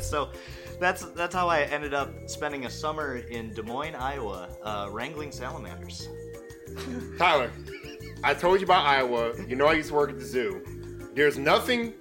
So that's how I ended up spending a summer in Des Moines, Iowa, wrangling salamanders. Tyler, I told you about Iowa. You know I used to work at the zoo. There's nothing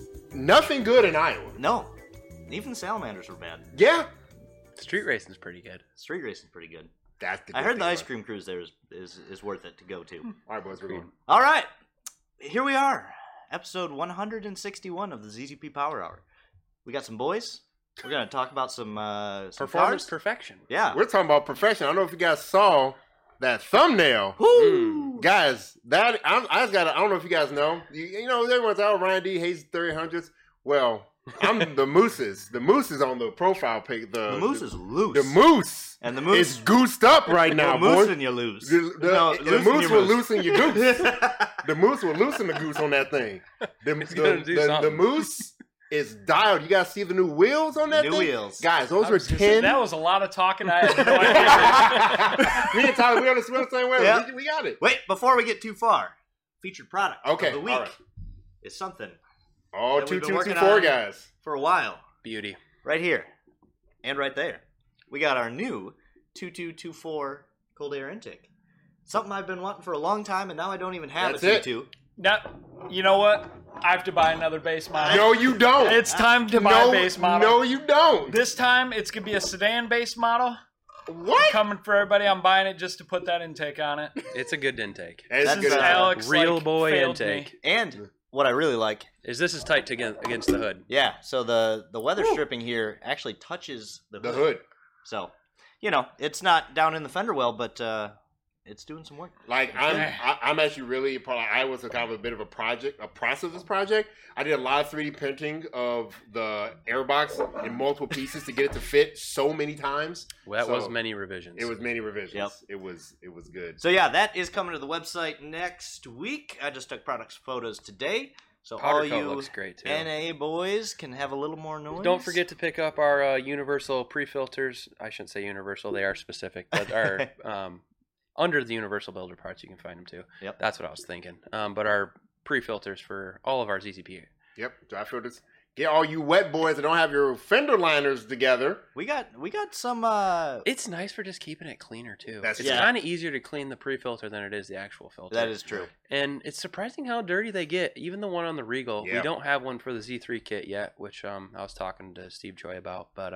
good in Iowa. No, even the salamanders were bad. Yeah. Street racing's pretty good. Street racing's pretty good. That's the good I heard thing the ice about cream cruise there is worth it to go to. All right, boys, we're going. All right, here we are, episode 161 of the ZZP Power Hour. We got some boys. We're gonna talk about some Performance cars. perfection. Yeah. We're talking about profession. I don't know if you guys saw that thumbnail. Woo! Guys, I don't know if you guys know. You know, everyone's out Ryan D. Hayes 300s. Well, I'm the Mooses. The Moose is on the profile pic. The moose is loose. The Moose. And the moose is goosed up right now, moose boy. and you lose. The loosen moose your will moose. loosen your goose. The moose will loosen the goose on that thing. The moose is dialed. You guys see the new wheels on that New thing? wheels. Guys, those were 10. That was a lot of talking. I had no idea. Me and Tyler, we on the same way. Yeah. We got it. Wait, before we get too far, featured product Okay, of the week all right. is something Oh, that we've been 2224 working on. guys. for a while. Beauty. Right here and right there. We got our new 2224 cold air intake. Something I've been wanting for a long time, and now I don't even have That's a it. 22. Now, you know what? I have to buy another base model. No, you don't. It's time to buy a base model. No, you don't. This time, it's going to be a sedan base model. What? Coming for everybody. I'm buying it just to put that intake on it. It's a good intake. It's That's good. Alex, Real like, boy failed intake. me. And what I really like, Is this is tight against the hood? yeah, so the weather stripping here actually touches the The hood. So, you know, it's not down in the fender well, but it's doing some work. Like I'm actually really I was a kind of a bit of a process of this project. I did a lot of 3D printing of the airbox in multiple pieces to get it to fit so many times. Well, that So, was many revisions. It was many revisions. Yep. It was good. So yeah, that is coming to the website next week. I just took products photos today. So Powder all coat you looks great too. NA boys can have a little more noise. Don't forget to pick up our universal pre-filters. I shouldn't say universal; they are specific, but our under the universal builder parts, you can find them too. Yep. That's what I was thinking. But our pre-filters for all of our ZZP. Yep. Dry filters. Get all you wet boys that don't have your fender liners together. We got some It's nice for just keeping it cleaner too. That's It's true. kind of easier to clean the pre-filter than it is the actual filter. that is true. And it's surprising how dirty they get. Even the one on the Regal. Yeah. We don't have one for the Z3 kit yet, which I was talking to Steve Joy about. But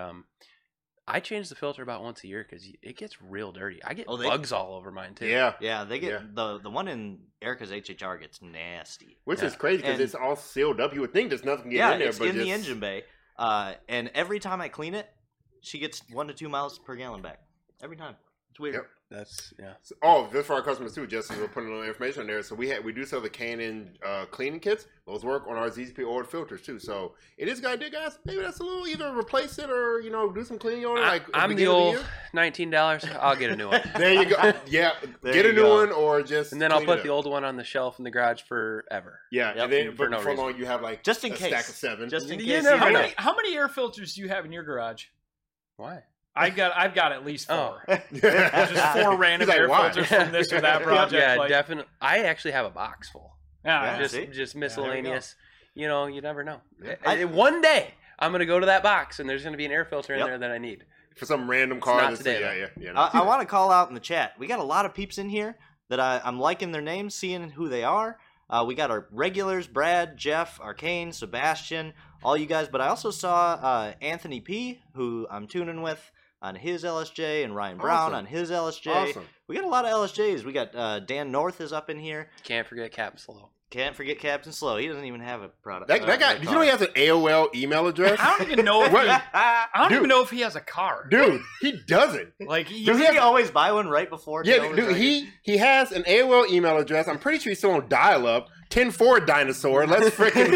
I change the filter about once a year because it gets real dirty. I get bugs all over mine too. Yeah. Yeah, they get the one in Erica's HHR gets nasty. Which is Yeah. crazy because And- it's all sealed up. You would think there's nothing getting Yeah, in there, it's but in just, the engine bay. And every time I clean it, she gets 1 to 2 miles per gallon back. Every time. It's weird. Yep. That's Oh, just for our customers too, just as we're putting a little information on there. So we do sell the K&N cleaning kits. Those work on our ZZP oil filters too. So it is a good idea, guys. Maybe that's a little either replace it or do some cleaning on it. Like I'm the beginning of old year. $19. I'll get a new one. There you go. Yeah, There get a you new go. one or just And then I'll clean put it the up. old one on the shelf in the garage forever. Yeah, Yep. and then For but no before reason. long you have like Just in a case. stack of 7. Just in You case. never you know. How many air filters do you have in your garage? Why? I've got at least 4. Oh. Just 4 random He's like, air why? filters from this or that project. Yeah, like, definitely. I actually have a box full. Yeah, see? Just there we miscellaneous. You never know. Yeah. One day I'm gonna go to that box and there's gonna be an air filter in Yep. there that I need. For some random car. not that's- today, Yeah. I want to call out in the chat. We got a lot of peeps in here that I'm liking their names, seeing who they are. We got our regulars, Brad, Jeff, Arcane, Sebastian, all you guys. But I also saw Anthony P., who I'm tuning with on his LSJ, and Ryan Brown Awesome. on his LSJ. Awesome. We got a lot of LSJs. We got Dan North is up in here. Can't forget Cap Slow. Can't forget Captain Slow. He doesn't even have a product. That guy, did you know he has an AOL email address? I don't even know if What? I don't Dude. even know if he has a car. Dude, he doesn't. Like Does he always buy one right before? Yeah, Taylor's dude, ready? he has an AOL email address. I'm pretty sure he's still on dial-up. 10-4 dinosaur. Let's freaking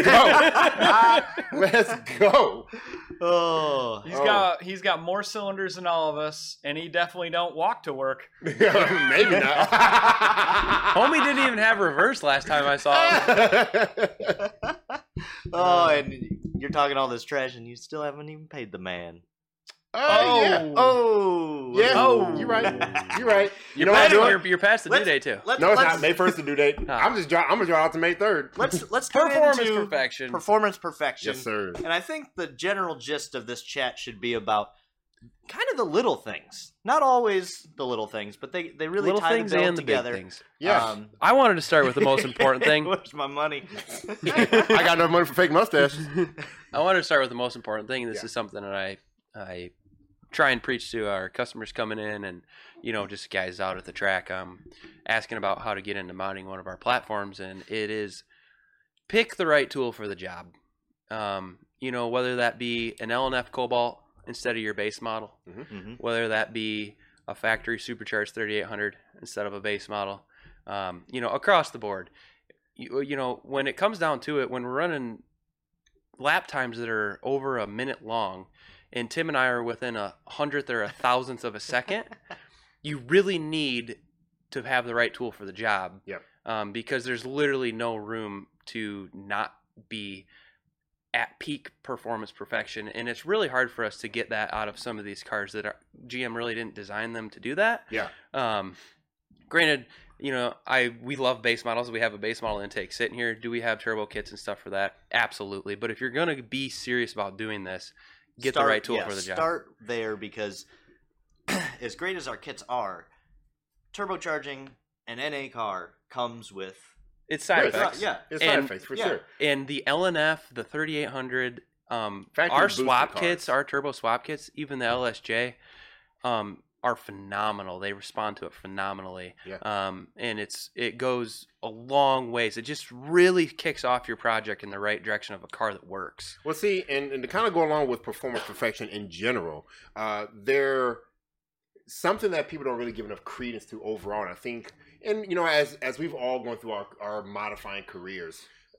go. Let's go. Oh, He's got more cylinders than all of us, and he definitely don't walk to work. Maybe not. Homie didn't even have reverse last time I saw him. oh, and you're talking all this trash, and you still haven't even paid the man. Yeah. Oh. Yeah. Oh. You're right. You're right. You know You're what I'm past, doing? you're past the due date too. No, it's not. May 1st the due date. Huh. I'm gonna draw out to May 3rd. Let's get Performance into perfection. Performance perfection. Yes, sir. And I think the general gist of this chat should be about kind of the little things. Not always the little things, but they really Little tie things the bill and the together. big things. Yeah. I wanted to start with the most important thing. Where's my money? I got enough money for fake mustaches. I wanted to start with the most important thing. This Yeah. is something that I try and preach to our customers coming in and, just guys out at the track, asking about how to get into modding one of our platforms. And it is pick the right tool for the job. Whether that be an LNF Cobalt instead of your base model, Mhm. whether that be a factory supercharged 3800 instead of a base model, across the board. When it comes down to it, when we're running lap times that are over a minute long, and Tim and I are within 100th or 1,000th of a second, you really need to have the right tool for the job. Yep. Because there's literally no room to not be at peak performance perfection, and it's really hard for us to get that out of some of these cars that GM really didn't design them to do that. Yeah. Granted, we love base models. We have a base model intake sitting here. Do we have turbo kits and stuff for that? Absolutely. But if you're going to be serious about doing this, get the right tool for the job. Start there, because as great as our kits are, turbocharging an NA car comes with It's side Yes. effects. Yeah. It's side effects for sure. And the LNF, the 3800, Factory our boosted swap cars. kits, our turbo swap kits, even the LSJ, are phenomenal. They respond to it phenomenally. Yeah. And it goes a long ways. It just really kicks off your project in the right direction of a car that works. Well, see, and to kind of go along with performance perfection in general, there something that people don't really give enough credence to overall. And I think, and as we've all gone through our modifying careers,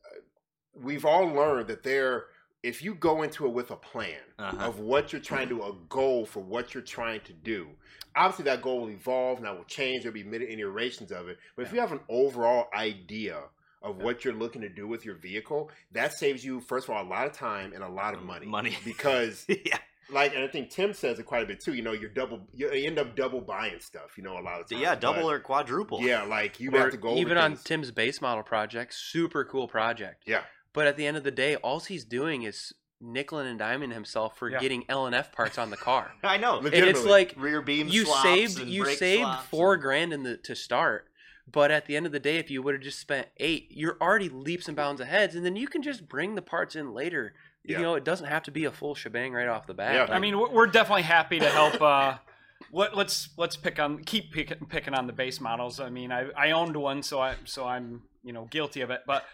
we've all learned that if you go into it with a plan of what you're trying to do, a goal for what you're trying to do, obviously that goal will evolve and that will change. There'll be many iterations of it. But if you have an overall idea of what you're looking to do with your vehicle, that saves you, first of all, a lot of time and a lot of money. Because, Yeah. and I think Tim says it quite a bit too, you end up double buying stuff, a lot of times. Yeah, double or quadruple. Yeah, you have to go over even on things. Tim's base model project, super cool project. Yeah. But at the end of the day, all he's doing is nickel and diming himself for getting LNF parts on the car. I know. And it's like rear beam you swaps saved and you brake saved swaps $4,000 to start, but at the end of the day, if you would have just spent $8,000, you're already leaps and bounds ahead, and then you can just bring the parts in later. Yeah. It doesn't have to be a full shebang right off the bat. Yeah. I mean, we're definitely happy to help. Let's keep picking on the base models. I mean, I owned one, so I'm guilty of it. But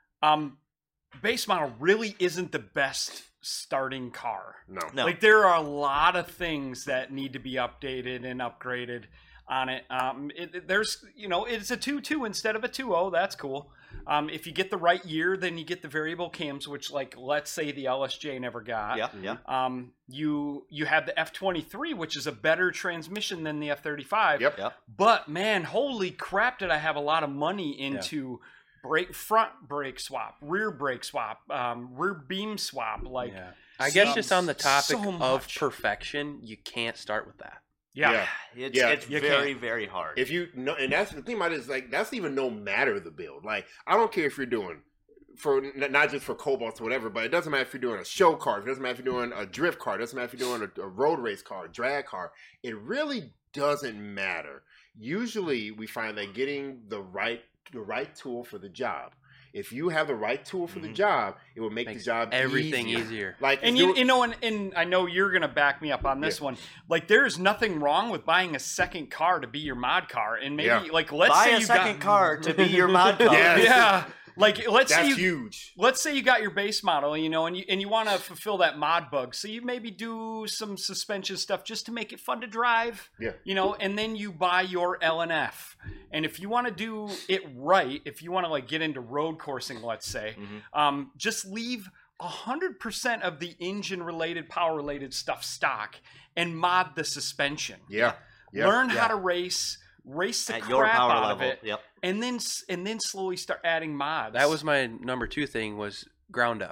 base model really isn't the best starting car. No. Like, there are a lot of things that need to be updated and upgraded on it. There's it's a 2.2 instead of a 2.0. That's cool. If you get the right year, then you get the variable cams, which, let's say the LSJ never got. Yeah. You have the F23, which is a better transmission than the F35. Yep. But man, holy crap, did I have a lot of money into front brake swap, rear brake swap, rear beam swap. I guess just on the topic so of much. perfection, you can't start with that. Yeah. It's You very, can't. very hard. If you know, and that's the thing about it, is that's even no matter of the build. I don't care if you're doing for not just for Cobalts or whatever, but it doesn't matter if you're doing a show car, it doesn't matter if you're doing a drift car, it doesn't matter if you're doing a road race car, a drag car. It really doesn't matter. Usually, we find that getting the right tool for the job. If you have the right tool for the job, it will make the job everything easier. And I know you're gonna back me up on this one. There's nothing wrong with buying a second car to be your mod car, and maybe let's buy say a you second got, car to be your mod car. Yes. Yeah. Let's say That's you huge. let's say you got your base model, and you want to fulfill that mod bug. So you maybe do some suspension stuff just to make it fun to drive. Yeah. And then you buy your LNF. And if you want to do it right, if you want to get into road coursing, let's say, just leave 100% of the engine related, power related stuff stock and mod the suspension. Yeah. Learn how to race the At crap your power out level. of it. Yep. And then slowly start adding mods. That was my number 2 thing, was ground up.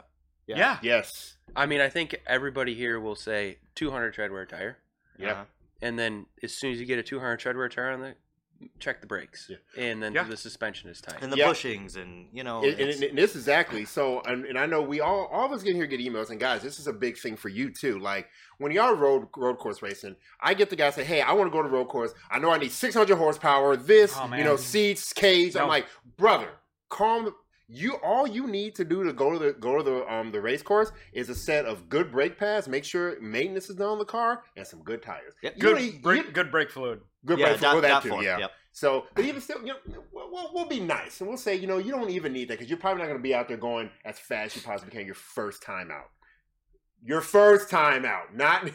Yeah. Yes. I mean, I think everybody here will say 200 treadwear tire, Yeah. and then as soon as you get a 200 treadwear tire on the, check the brakes, Yeah. and then Yeah. the suspension is tight. And the Yeah. bushings, and And this exactly. So, and I know we all of us get here get emails, and guys, this is a big thing for you too. Like when y'all road course racing, I get the guy say, "Hey, I want to go to road course. I know I need 600 horsepower. This, Oh, man. seats, cage." No. I'm like, brother, calm. All you need to do to go to the race course is a set of good brake pads. Make sure maintenance is done on the car and some good tires. Yep. You don't Good need- good brake fluid. Good Yeah, brake for that dot too. form, Yeah. yep. So, but even still, we'll be nice and we'll say, you don't even need that because you're probably not going to be out there going as fast as you possibly can your first time out. Your first time out, not.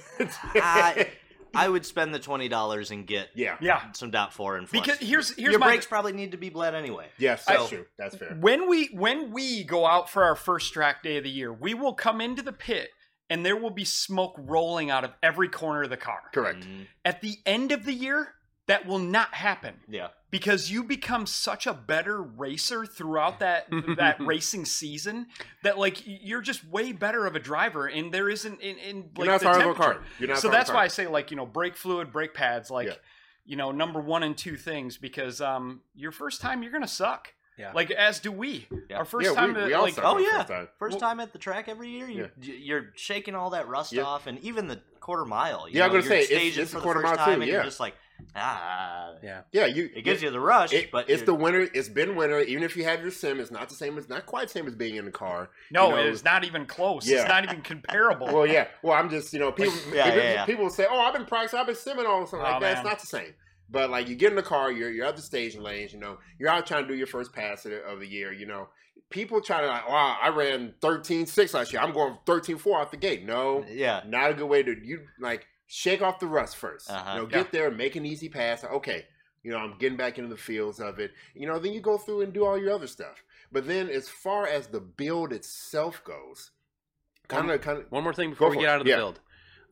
I would spend the $20 and get Yeah. Yeah. some dot 4 and flex. Because here's your my brakes probably need to be bled anyway. Yes, that's So- true. That's fair. when we go out for our first track day of the year, we will come into the pit and there will be smoke rolling out of every corner of the car. Correct. Mhm. At the end of the year, that will not happen Yeah. because you become such a better racer throughout that racing season that like you're just way better of a driver and there isn't in You're like not the sorry for a temperature. car. You're not So sorry for that's a why car. I say like brake fluid, brake pads, like Yeah. number 1 and 2 things because your first time you're gonna suck. Yeah. Like as do we. Yeah. Our first Yeah, time we all like suck oh, on the yeah. first time. First time at the track every year, you're shaking all that rust Yeah. off, and even the quarter mile. Yeah, I'm gonna you're say, it's staging a for the quarter first mile too, time, and yeah. you're just like, Yeah. Yeah, it gives you the rush, but it's you're- the winter. It's been winter. Even if you have your sim, it's not the same. It's not quite the same as being in the car. no, you know, it's not even close. Yeah. It's not even comparable. Well, yeah. Well, I'm just people. Yeah. People say, "Oh, I've been practicing. I've been simming all something like Oh, that." It's man. not the same. But like you get in the car, you're at the staging lanes. You're out trying to do your first pass of the year. People try to like, "Wow, I ran 13.6 last year. I'm going 13.4 out the gate." No, yeah. not a good way to shake off the rust 1st. Uh-huh. Get there, make an easy pass. Okay, I'm getting back into the fields of it. Then you go through and do all your other stuff. But then, as far as the build itself goes, kind of. One more thing before we for get it. out of the Yeah. build.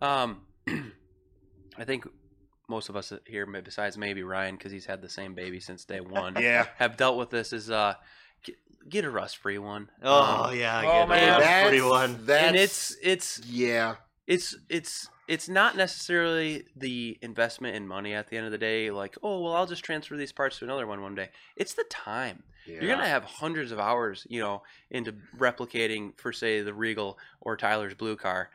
I think most of us here, besides maybe Ryan, because he's had the same baby since day one, Yeah. have dealt with this. Is get a rust-free one. Oh yeah, Oh, get man. the That's, free one. that's And it's yeah. it's not necessarily the investment in money at the end of the day. Like, oh well, I'll just transfer these parts to another one day. It's the time. Yeah. You're gonna have hundreds of hours, into replicating for say the Regal or Tyler's blue car,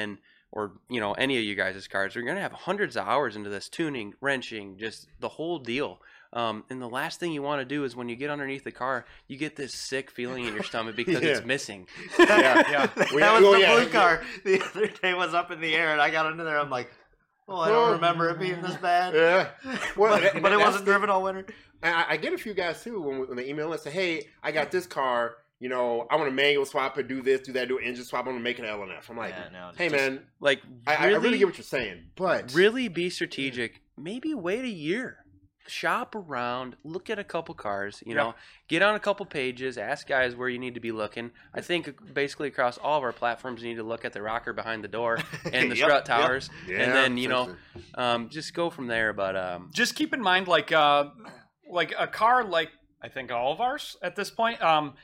or any of you guys' cars. You're gonna have hundreds of hours into this tuning, wrenching, just the whole deal. And the last thing you want to do is when you get underneath the car, you get this sick feeling in your stomach because Yeah. it's missing. Yeah. that was Well, the yeah, blue yeah. car. The other day was up in the air, and I got under there. I'm like, oh, I don't remember it being this bad. Yeah. Well, but, and but it that's wasn't the- driven all winter. And I get a few guys too when they email and say, "Hey, I got this car. I want to manual swap it, do this, do that, do an engine swap. I'm gonna make an LNF." I'm like, Yeah, no, "Hey, just- man, Like I really get what you're saying, but really be strategic. Maybe wait a year. Shop around, look at a couple cars, get on a couple pages, ask guys where you need to be looking. I think basically across all of our platforms, you need to look at the rocker behind the door and the Yep, strut yep. towers, Yeah, and then essentially. just go from there. But Just keep in mind, like a car, like I think all of ours at this point,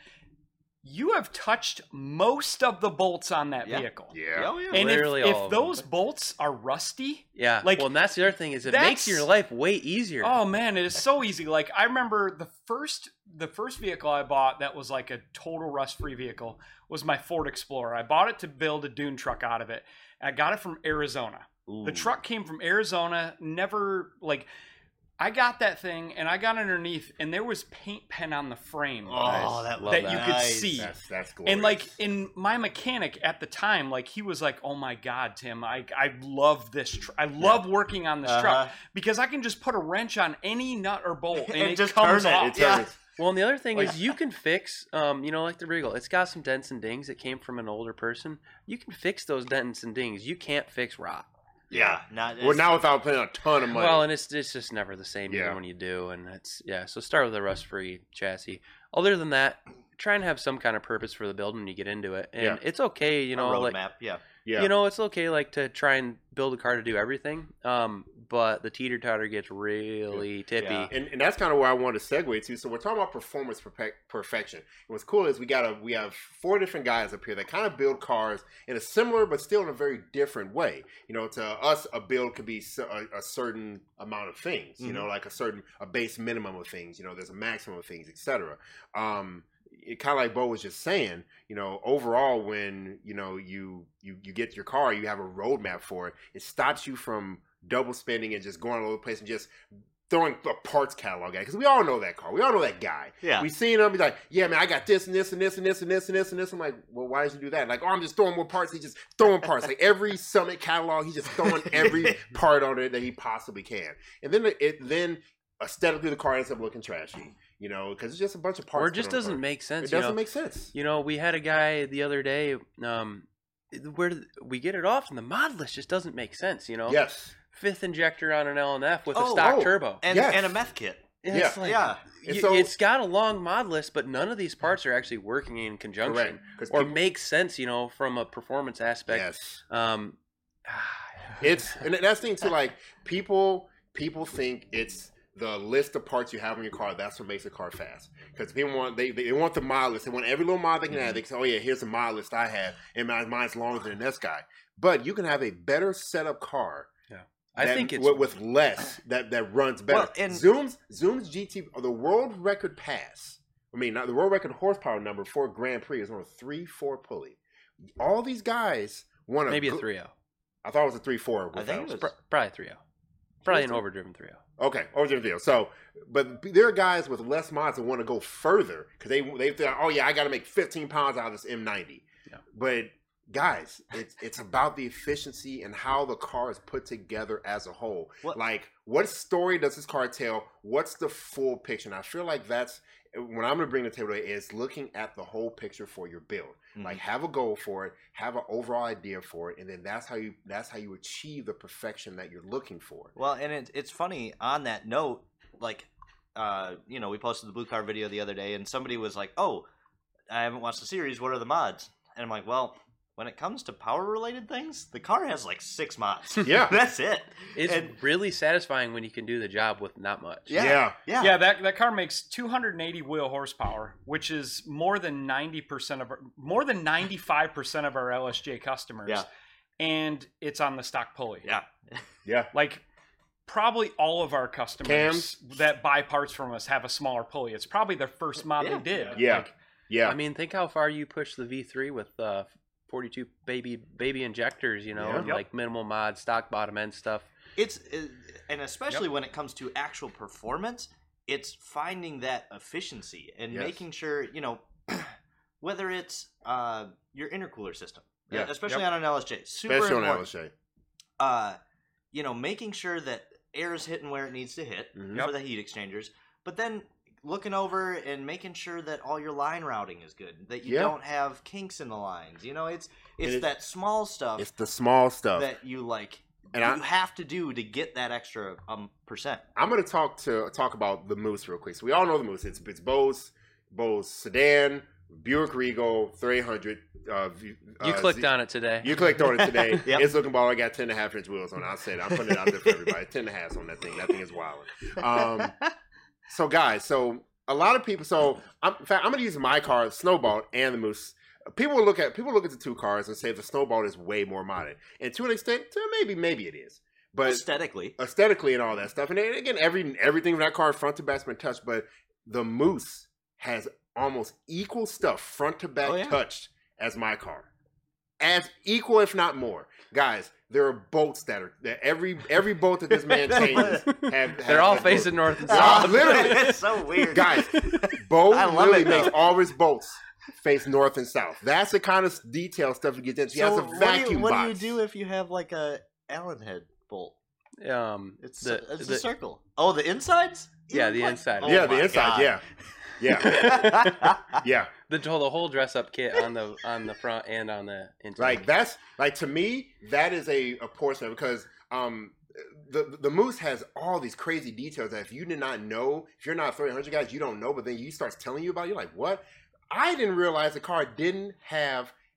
you have touched most of the bolts on that Yeah. vehicle. yeah, Oh, yeah. And Literally all if of them. those bolts are rusty, yeah, like, well, and that's the other thing is it that's- makes your life way easier. oh man, it is so easy. Like I remember the first vehicle I bought that was like a total rust-free vehicle was my Ford Explorer. I bought it to build a dune truck out of it. I got it from Arizona. Ooh. The truck came from Arizona. Never I got that thing and I got underneath and there was paint pen on the frame. Oh, Nice. that Love that that. you could Nice. see. that's glorious. And like in my mechanic at the time, like he was like, "Oh my God, Tim, I love this. I love working on this truck because I can just put a wrench on any nut or bolt and, And it just comes turn it. off." It's Yeah. Well, and the other thing is you can fix, like the Regal. It's got some dents and dings that came from an older person. You can fix those dents and dings. You can't fix rot. Yeah, not. well, now without paying a ton of money. Well, and it's just never the same even Yeah. when you do, and so start with a rust-free chassis. Other than that, try and have some kind of purpose for the build when you get into it, and Yeah. it's okay, a roadmap. like Yeah. Yeah. You know, it's okay like to try and build a car to do everything, but the teeter-totter gets really tippy. Yeah. And that's kind of where I want to segue to. So we're talking about performance perfection. And what's cool is we have 4 different guys up here that kind of build cars in a similar but still in a very different way. You know, to us, a build could be a certain amount of things. You know, like a base minimum of things. You know, there's a maximum of things, etc. It kind of like Bo was just saying, you know, overall, when, you know, you get your car, you have a roadmap for it. It stops you from double spending and just going all over the place and just throwing a parts catalog at it. Because we all know that car. We all know that guy. Yeah. We've seen him. He's like, yeah, man, I got this and this and this and this and this and this and this. I'm like, well, why did you do that? Like, oh, I'm just throwing more parts. He's just throwing parts. Like every Summit catalog, he's just throwing every part on it that he possibly can. And then aesthetically, the car ends up looking trashy. You know, because it's just a bunch of parts. Or it just doesn't make sense. It doesn't make sense. You know, we had a guy the other day where we get it off, and the mod list just doesn't make sense. You know, Yes. 5th injector on an LNF with a stock turbo, and a meth kit. It's like, Yeah. it's got a long mod list, but none of these parts are actually working in conjunction Correct. or make sense. You know, from a performance aspect. Yes. Um, And that's the thing too. Like people think it's the list of parts you have on your car. That's what makes a car fast. Because people want they want the mod list. They want every little mod they can have. They say, oh yeah, here's the mod list I have, and mine's longer than this guy. But you can have a better setup car. I think it's with less that runs better. Well, and Zoom's GT, the world record pass. I mean, not the world record horsepower number for Grand Prix is on a 3.4 pulley. All these guys want maybe a 3.0. I thought it was a 3.4. I think it was Probably 3.0. Probably an overdriven 3.0. Okay, overdriven video. So, but there are guys with less mods that want to go further because they think, oh yeah, I got to make 15 pounds out of this M90. Yeah. But guys, it's about the efficiency and how the car is put together as a whole. Like, what story does this car tell? What's the full picture? And I feel like that's what I'm going to bring to the table today is looking at the whole picture for your build. Mm-hmm. Like, have a goal for it, have an overall idea for it, and then that's how you achieve the perfection that you're looking for. Well, and it's funny on that note, like, you know, we posted the blue car video the other day, and somebody was like, "Oh, I haven't watched the series. What are the mods?" And I'm like, "Well, when it comes to power-related things, the car has like 6 mods. Yeah, that's it. It's really satisfying when you can do the job with not much. Yeah. That car makes 280 wheel horsepower, which is more than 95% of our LSJ customers. Yeah. And it's on the stock pulley. Yeah. Like, probably all of our customers that buy parts from us have a smaller pulley. It's probably their first mod they did. Yeah. I mean, think how far you push the V3 with 42 baby injectors, you know, like minimal mod, stock bottom end stuff. And especially when it comes to actual performance, it's finding that efficiency and making sure, you know, whether it's your intercooler system, especially on an LSJ, super especially important. on LSJ. You know, making sure that air is hitting where it needs to hit for the heat exchangers, but then looking over and making sure that all your line routing is good, that you don't have kinks in the lines. You know, it's that small stuff. It's the small stuff that you like. And you have to do to get that extra percent. I'm going to talk about the Moose real quick. So we all know the Moose. It's Bose sedan, Buick Regal 3800. You clicked on it today. You clicked on it today. It's looking ball. I got 10.5-inch wheels on it. I said I'm putting it out there for everybody. 10.5s on that thing. That thing is wild. So guys, a lot of people. In fact, I'm going to use my car, the Snowball, and the Moose. People look at the 2 cars and say the Snowball is way more modern, and to an extent, maybe it is, but aesthetically and all that stuff. And again, everything from that car front to back's been touched, but the Moose has almost equal stuff front to back touched as my car, as equal if not more, guys. There are bolts that every bolt that this man changes they're all facing north and south. Literally, it's so weird, guys. Bo literally makes all his bolts face north and south. That's the kind of detail stuff he gets into. He has a vacuum box. What do you do if you have like a Allen head bolt? It's a circle. Oh, the insides? Yeah, the inside. Oh the inside. God. Yeah. The whole dress up kit on the front and on the inside. Like that's to me that is a portion of it, because the Moose has all these crazy details that if you did not know, if you're not 300 guys, you don't know. But then he starts telling you about it, you're like, what? I didn't realize the car didn't have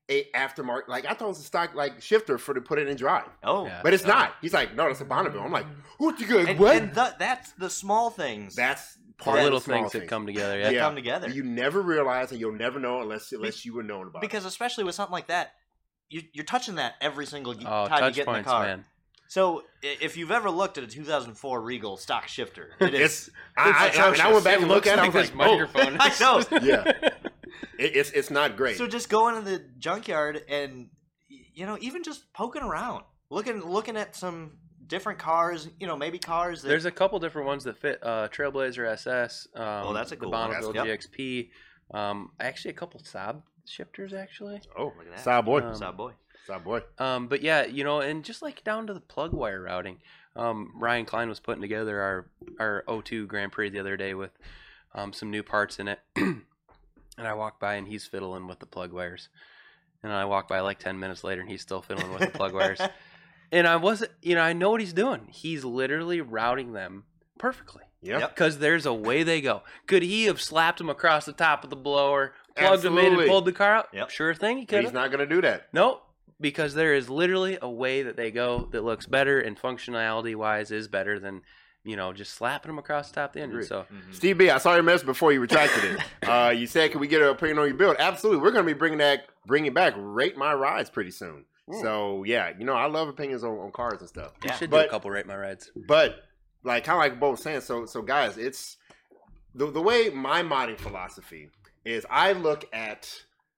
a aftermarket. Like I thought it was a stock like shifter for to put it in drive, Oh, Yeah. but it's not. He's like, no, that's a Bonneville. I'm like, what you good? and, What? and that's the small things That's The part of little the small things that come together. that Yeah. come together. You never realize, and you'll never know unless you were known about. Because especially with something like that, you're touching that every single Oh, time you touch get in the points, car. man. So if you've ever looked at a 2004 Regal stock shifter, it it. is. It's I went back It and looks looked at it. I like was this like, oh, microphone. I know. yeah, it's not great. So just going to the junkyard and even just poking around, looking at some different cars, maybe cars that There's a couple different ones that fit Trailblazer SS. That's a cool the one. Bonneville Yep. GXP. Actually, a couple Saab shifters actually. Oh, Look at that. Saab boy, Saab boy. Saab boy. But yeah, and just like down to the plug wire routing. Ryan Klein was putting together our 02 Grand Prix the other day with some new parts in it, and I walked by and he's fiddling with the plug wires, and I walked by like 10 minutes later and he's still fiddling with the plug wires, and I know what he's doing. He's literally routing them perfectly. Yep. Yep. Because there's a way they go. Could he have slapped him across the top of the blower, plugged him in, and Absolutely. pulled the car out? Yep. Sure thing, he But could he's have. not gonna do that. Nope. Because there is literally a way that they go that looks better and functionality wise is better than just slapping them across the top of the engine. Agreed. So Steve B, I saw your message before you retracted it. You said, "Can we get an opinion on your build?" Absolutely. We're going to be bringing back Rate My Rides pretty soon. So yeah, I love opinions on cars and stuff. we Yeah. should do a But- couple Rate My Rides. But like kind of like Bo was saying, so guys, it's the way my modding philosophy is. I look at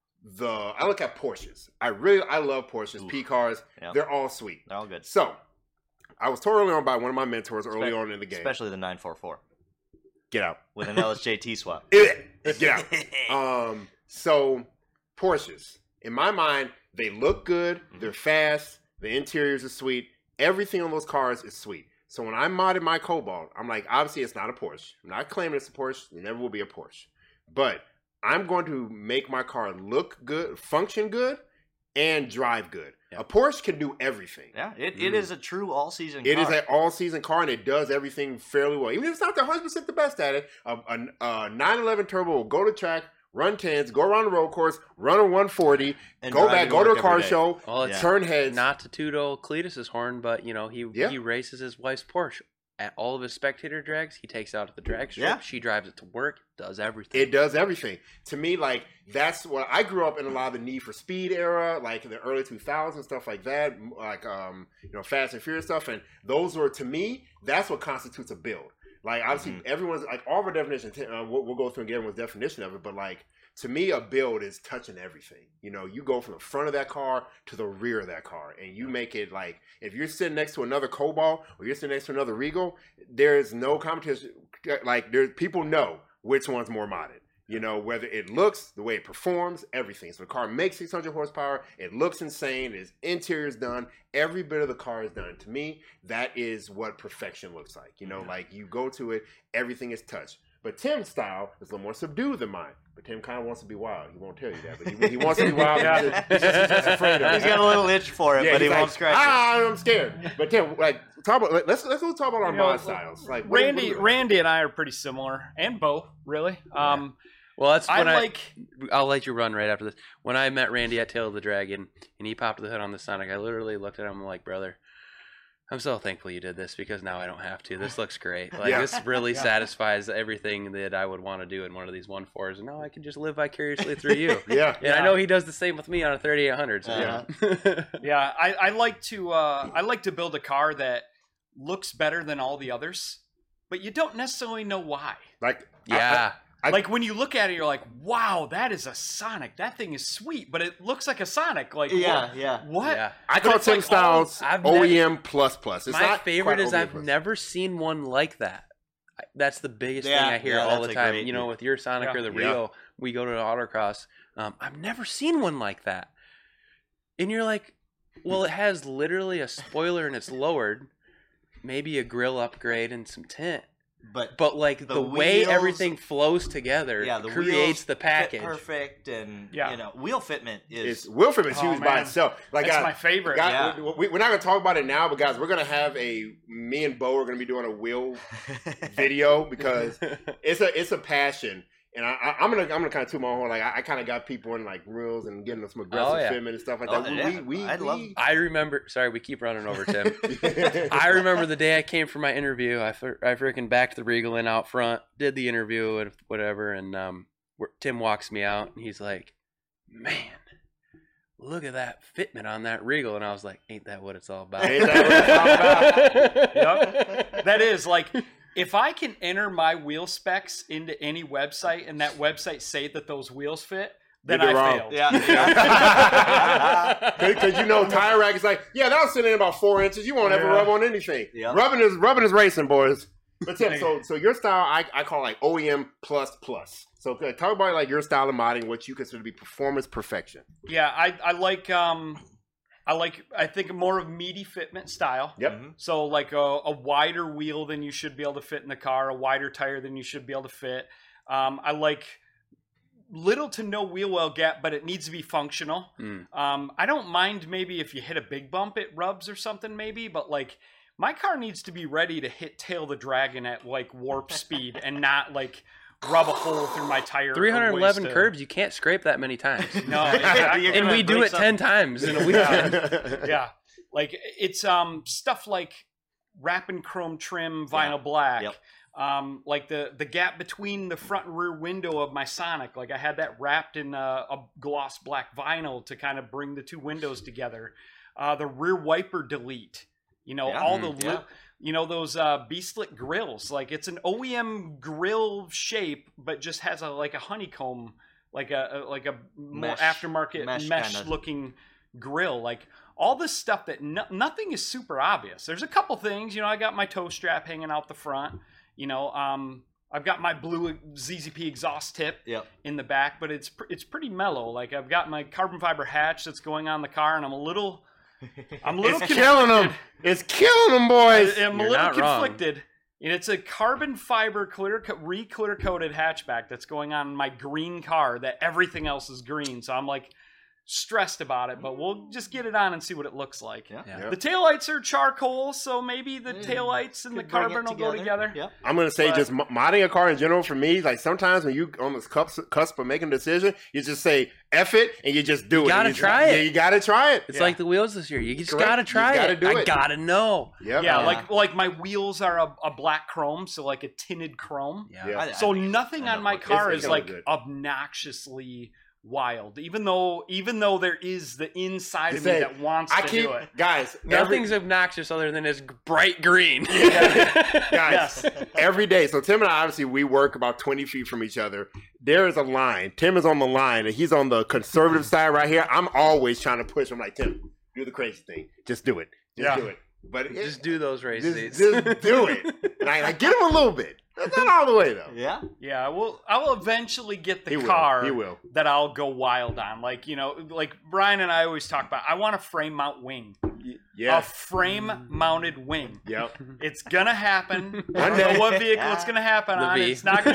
Porsches. I love Porsches, P cars. Yep. They're all sweet. They're all good, So I was told early on by one of my mentors early on in the game. especially the 944 Get out. with an LSJT swap. Get out. So Porsches, in my mind, they look good. They're fast. The interiors are sweet. Everything on those cars is sweet. So when I modded my Cobalt, I'm like, obviously it's not a Porsche. I'm not claiming it's a Porsche. It never will be a Porsche. But I'm going to make my car look good, function good, and drive good. Yeah. A Porsche can do everything. Yeah, it is a true all-season It car. is an all-season car, and it does everything fairly well. Even if it's not 100% the best at it, a 911 Turbo will go to track, run 10s, go around the road course, run a 140, And go drive back, to go to a work car every day. show, Well, it's turn heads. not to toot old Cletus's horn, but Yeah. he races his wife's Porsche. At all of his spectator drags, he takes it out at the drag strip. Yeah. She drives it to work, does everything. It does everything. To me, like, that's what I grew up in, a lot of the Need for Speed era, like in the early 2000s, stuff like that, like, Fast and Furious stuff. And those were, to me, that's what constitutes a build. Like, obviously, everyone's, like, all of our definitions, we'll go through and get everyone's definition of it, but, like, to me, a build is touching everything. You go from the front of that car to the rear of that car, and you make it like, if you're sitting next to another Cobalt or you're sitting next to another Regal, there's no competition. Like, people know which one's more modded. Whether it looks, the way it performs, everything. So the car makes 600 horsepower. It looks insane. Its interior is done. Every bit of the car is done. To me, that is what perfection looks like. Like you go to it, everything is touched. But Tim's style is a little more subdued than mine. But Tim kind of wants to be wild. He won't tell you that, but he wants to be wild. Yeah. He's just afraid of it. He's got a little itch for it, Yeah, but he he's won't like, scratch I'm scared. But Tim, like, let's go talk about our mod styles. Like, what do you- Randy and I are pretty similar, and Bo, really. Well, that's when I I'll let you run right after this. When I met Randy at Tail of the Dragon and he popped the hood on the Sonic, I literally looked at him like, brother, I'm so thankful you did this because now I don't have to. This looks great. Like, Yeah. this really satisfies everything that I would want to do in one of these 1.4s. And now I can just live vicariously through you. Yeah. And I know he does the same with me on a 3800. So Uh-huh. Yeah, I like to build a car that looks better than all the others, but you don't necessarily know why. Like, yeah. Like when you look at it, you're like, "Wow, that is a Sonic. That thing is sweet, but it looks like a Sonic." Like, Yeah, yeah. what? Yeah. I call it's Tim like Styles I've OEM plus plus. It's My not favorite quite is OEM I've plus. never seen one like that. That's the biggest Yeah, thing I hear yeah, all that's the a time. great- With your Sonic Yeah. or the Yeah. Rio, we go to the autocross. I've never seen one like that. And you're like, well, it has literally a spoiler and it's lowered, maybe a grill upgrade and some tint. But like The the way wheels- everything flows together Yeah, the creates wheels the fit package. perfect, and Yeah. wheel fitment is It's Will Fitment is Oh, huge by man. itself. Like, That's guys, my favorite. guys, Yeah. we're not gonna talk about it now, but guys, we're gonna have me and Bo are gonna be doing a wheel video because it's a passion. And I'm gonna kind of toot my horn. Like I kind of got people in like reels and getting them some aggressive fitment and stuff like that. I remember. Sorry, we keep running over Tim. I remember the day I came for my interview. I freaking backed the Regal in out front, did the interview and whatever, and Tim walks me out and he's like, "Man, look at that fitment on that Regal," and I was like, "Ain't that what it's all about?" Ain't that what it's all about? Yep. That is like. If I can enter my wheel specs into any website and that website say that those wheels fit, then I failed. Yeah. Because Tire Rack is like, yeah, that'll sit in about 4 inches. You won't ever rub on anything. Yeah. Rubbing is racing, boys. But Tim, so your style, I call like OEM plus. So talk about like your style of modding, what you consider to be performance perfection. Yeah, I think more of meaty fitment style. Yep. Mm-hmm. So like a wider wheel than you should be able to fit in the car, a wider tire than you should be able to fit. I like little to no wheel well gap, but it needs to be functional. I don't mind maybe if you hit a big bump, it rubs or something maybe, but like my car needs to be ready to hit Tail the Dragon at like warp speed and not like rub a hole through my tire. 311 curbs, you can't scrape that many times. No, exactly. And we do it 10 times in a weekend. Yeah. Like it's stuff like wrap and chrome trim vinyl black. Yep. Like the gap between the front and rear window of my Sonic, like I had that wrapped in a gloss black vinyl to kind of bring the two windows together. The rear wiper delete, those B-slick grills. Like it's an OEM grill shape, but just has a honeycomb, like a more aftermarket mesh looking grill. Like all this stuff that nothing is super obvious. There's a couple things, I got my toe strap hanging out the front. I've got my blue ZZP exhaust tip in the back, but it's pretty mellow. Like I've got my carbon fiber hatch that's going on the car, and I'm a little it's killing them. It's killing them, boys. I'm a little conflicted. And it's a carbon fiber clear coated hatchback that's going on in my green car that everything else is green. So I'm like stressed about it, but we'll just get it on and see what it looks like. Yeah. The taillights are charcoal, so maybe the taillights and the carbon will go together. Yeah. I'm going to say just modding a car in general for me, like sometimes when you on this cusp of making a decision, you just say F it and you just do it. You got to try it. Yeah, you got to try it. It's like the wheels this year. You just got to try it. I got to know. Yep. Yeah, like my wheels are a black chrome, so like a tinted chrome. Yeah. So nothing on my car is like good. Obnoxiously wild, even though there is the inside of me that wants to do it. Guys, nothing's obnoxious other than it's bright green. Guys, every day. So Tim and I, obviously, we work about 20 feet from each other. There is a line. Tim is on the line, and he's on the conservative side right here. I'm always trying to push him like, Tim, do the crazy thing. Just do it. Just do it. But just do those races. Just do it. And I get him a little bit. That's not all the way though. Yeah. Yeah. I will eventually get the car that I'll go wild on. Like like Brian and I always talk about. I want a frame mount wing. Yeah. A frame mounted wing. Yep. It's gonna happen. I One don't day. know what vehicle it's gonna happen on. V. It's not gonna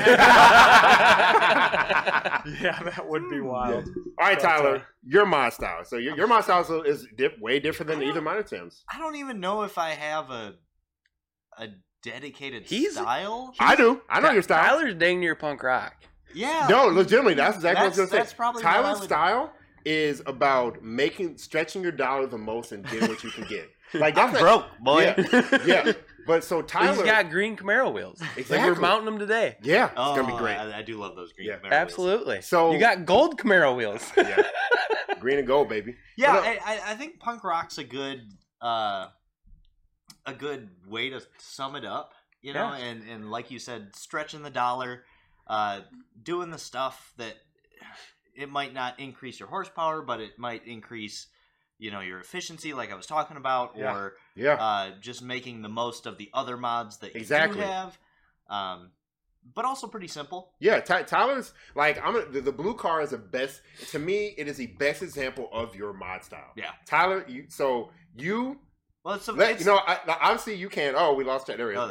happen. Yeah, that would be wild. All right, Tyler, your mod style. So your mod style is way different than either mine or Tim's. I don't even know if I have a dedicated style. I do. I know your style. Tyler's dang near punk rock. Yeah. No, legitimately, that's exactly what I was going to say. That's probably Tyler's style is about stretching your dollar the most and getting what you can get. Like I'm broke, boy. Yeah. But so Tyler, he's got green Camaro wheels. Exactly. Like we're mounting them today. Yeah, it's gonna be great. I do love those green. Camaro Absolutely. wheels. So you got gold Camaro wheels. Yeah, green and gold, baby. Yeah, But, I think punk rock's a good way to sum it up. And like you said, stretching the dollar, doing the stuff that it might not increase your horsepower, but it might increase, your efficiency, like I was talking about, or just making the most of the other mods that you do have. But also pretty simple. Yeah, Tyler's like the blue car is the best. To me, it is the best example of your mod style. Yeah, Tyler. Well, obviously you can't. Oh, we lost that area.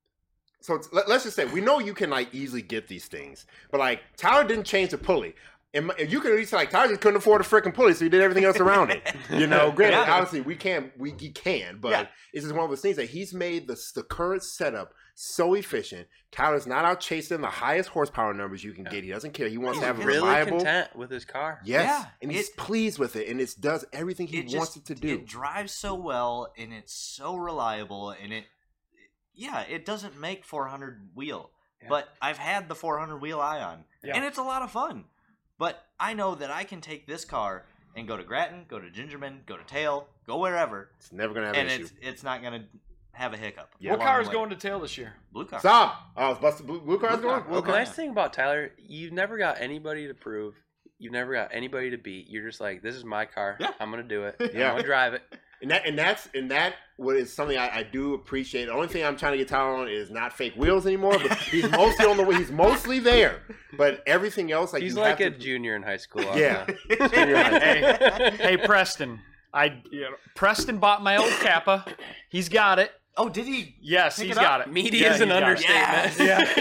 So let's just say we know you can like easily get these things, but like Tyler didn't change the pulley. And you can at least like Tyler just couldn't afford a freaking pulley, so he did everything else around it. Granted, Yeah. obviously he can, but Yeah. it's just one of those things that he's made the current setup so efficient. Tyler's not out chasing the highest horsepower numbers you can get. He doesn't care. He wants to have a really reliable. content with his car. Yes, Yeah, and he's pleased with it, and it does everything he wants it to do. It drives so well, and it's so reliable, and it doesn't make 400 wheel. Yeah. But I've had the 400 wheel Ion, and it's a lot of fun. But I know that I can take this car and go to Grattan, go to Gingerman, go to Tail, go wherever, It's never gonna have and an issue. it's not gonna have a hiccup. Yeah. What along car the is way. going to Tail this year? Blue car. Stop! Oh, it's busted. Blue car's Blue car. going. Well, Okay. the nice thing about Tyler, you've never got anybody to prove. You've never got anybody to beat. You're just like, this is my car. Yeah. I'm gonna do it. Yeah. I'm gonna drive it. And that what is something I do appreciate. The only thing I'm trying to get Tyler on is not fake wheels anymore. But he's mostly on the way. He's mostly there. But everything else, like He's you like have a to, junior in high school. Yeah. Hey, Preston. Preston bought my old Kappa. He's got it. Oh, did he? Yes, Pick he's it up? got it. Meaty Yeah, is an he's got it. understatement.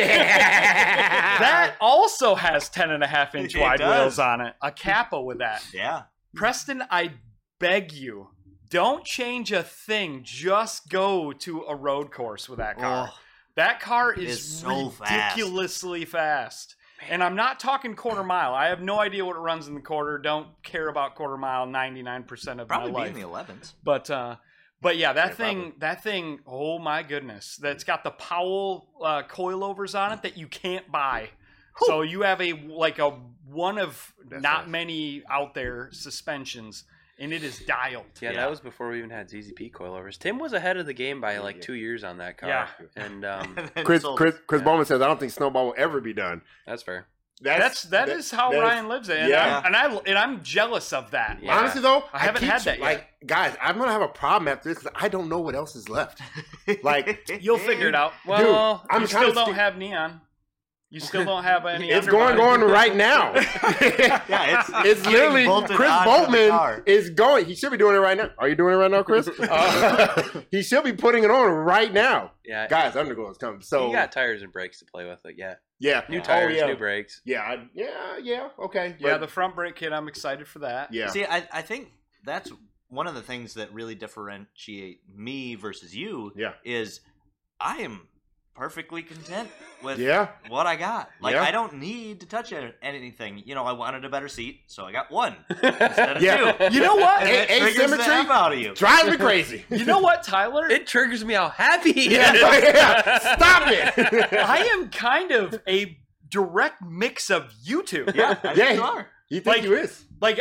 That also has 10.5-inch It wide does. wheels on it. A Kappa with that. Yeah. Preston, I beg you, don't change a thing. Just go to a road course with that car. Oh, That car is It's so fast. ridiculously fast. And I'm not talking quarter mile. I have no idea what it runs in the quarter. Don't care about quarter mile 99% of probably my be in life. the 11s. But yeah, Yeah, probably. that thing, oh my goodness. That's got the Powell coilovers on it that you can't buy. So you have a one of That's not nice. many out there suspensions, and it is dialed. Yeah, Yeah. that was before we even had ZZP coilovers. Tim was ahead of the game by like Yeah. 2 years on that car. Yeah. And And then Chris sold- Chris Bowman says I don't think Snowball will ever be done. that's fair. That is how that is- Ryan lives it, and yeah. I'm jealous of that. Yeah. Honestly though, I haven't keep- had that yet. Like guys, I'm gonna have a problem after this because I don't know what else is left. Like You'll figure it out. Well, I'm You trying still to don't stick- have neon. You still don't have any. It's underbody. going right now. Yeah, It's getting literally bolted Chris onto the Boltman car. is going. He should be doing it right now. Are you doing it right now, Chris? He should be putting it on right now. yeah, Guys, Underglow is coming. So you got tires and brakes to play with. Like, yeah, yeah, new Oh, tires, yeah. new brakes. Yeah, okay. Yeah, But- the front brake kit. I'm excited for that. yeah. See, I think that's one of the things that really differentiate me versus you. Yeah. Is I am perfectly content with Yeah. what I got. Like Yeah. I don't need to touch anything. I wanted a better seat, so I got one instead of Yeah. two. You know what? And it triggers the Asymmetry? F out of you. Drives me crazy. You know what, Tyler? It triggers me how happy he Yeah, is. yeah. Stop it. I am kind of a direct mix of you two. Yeah, I Yeah. think you are. You think Like- you is?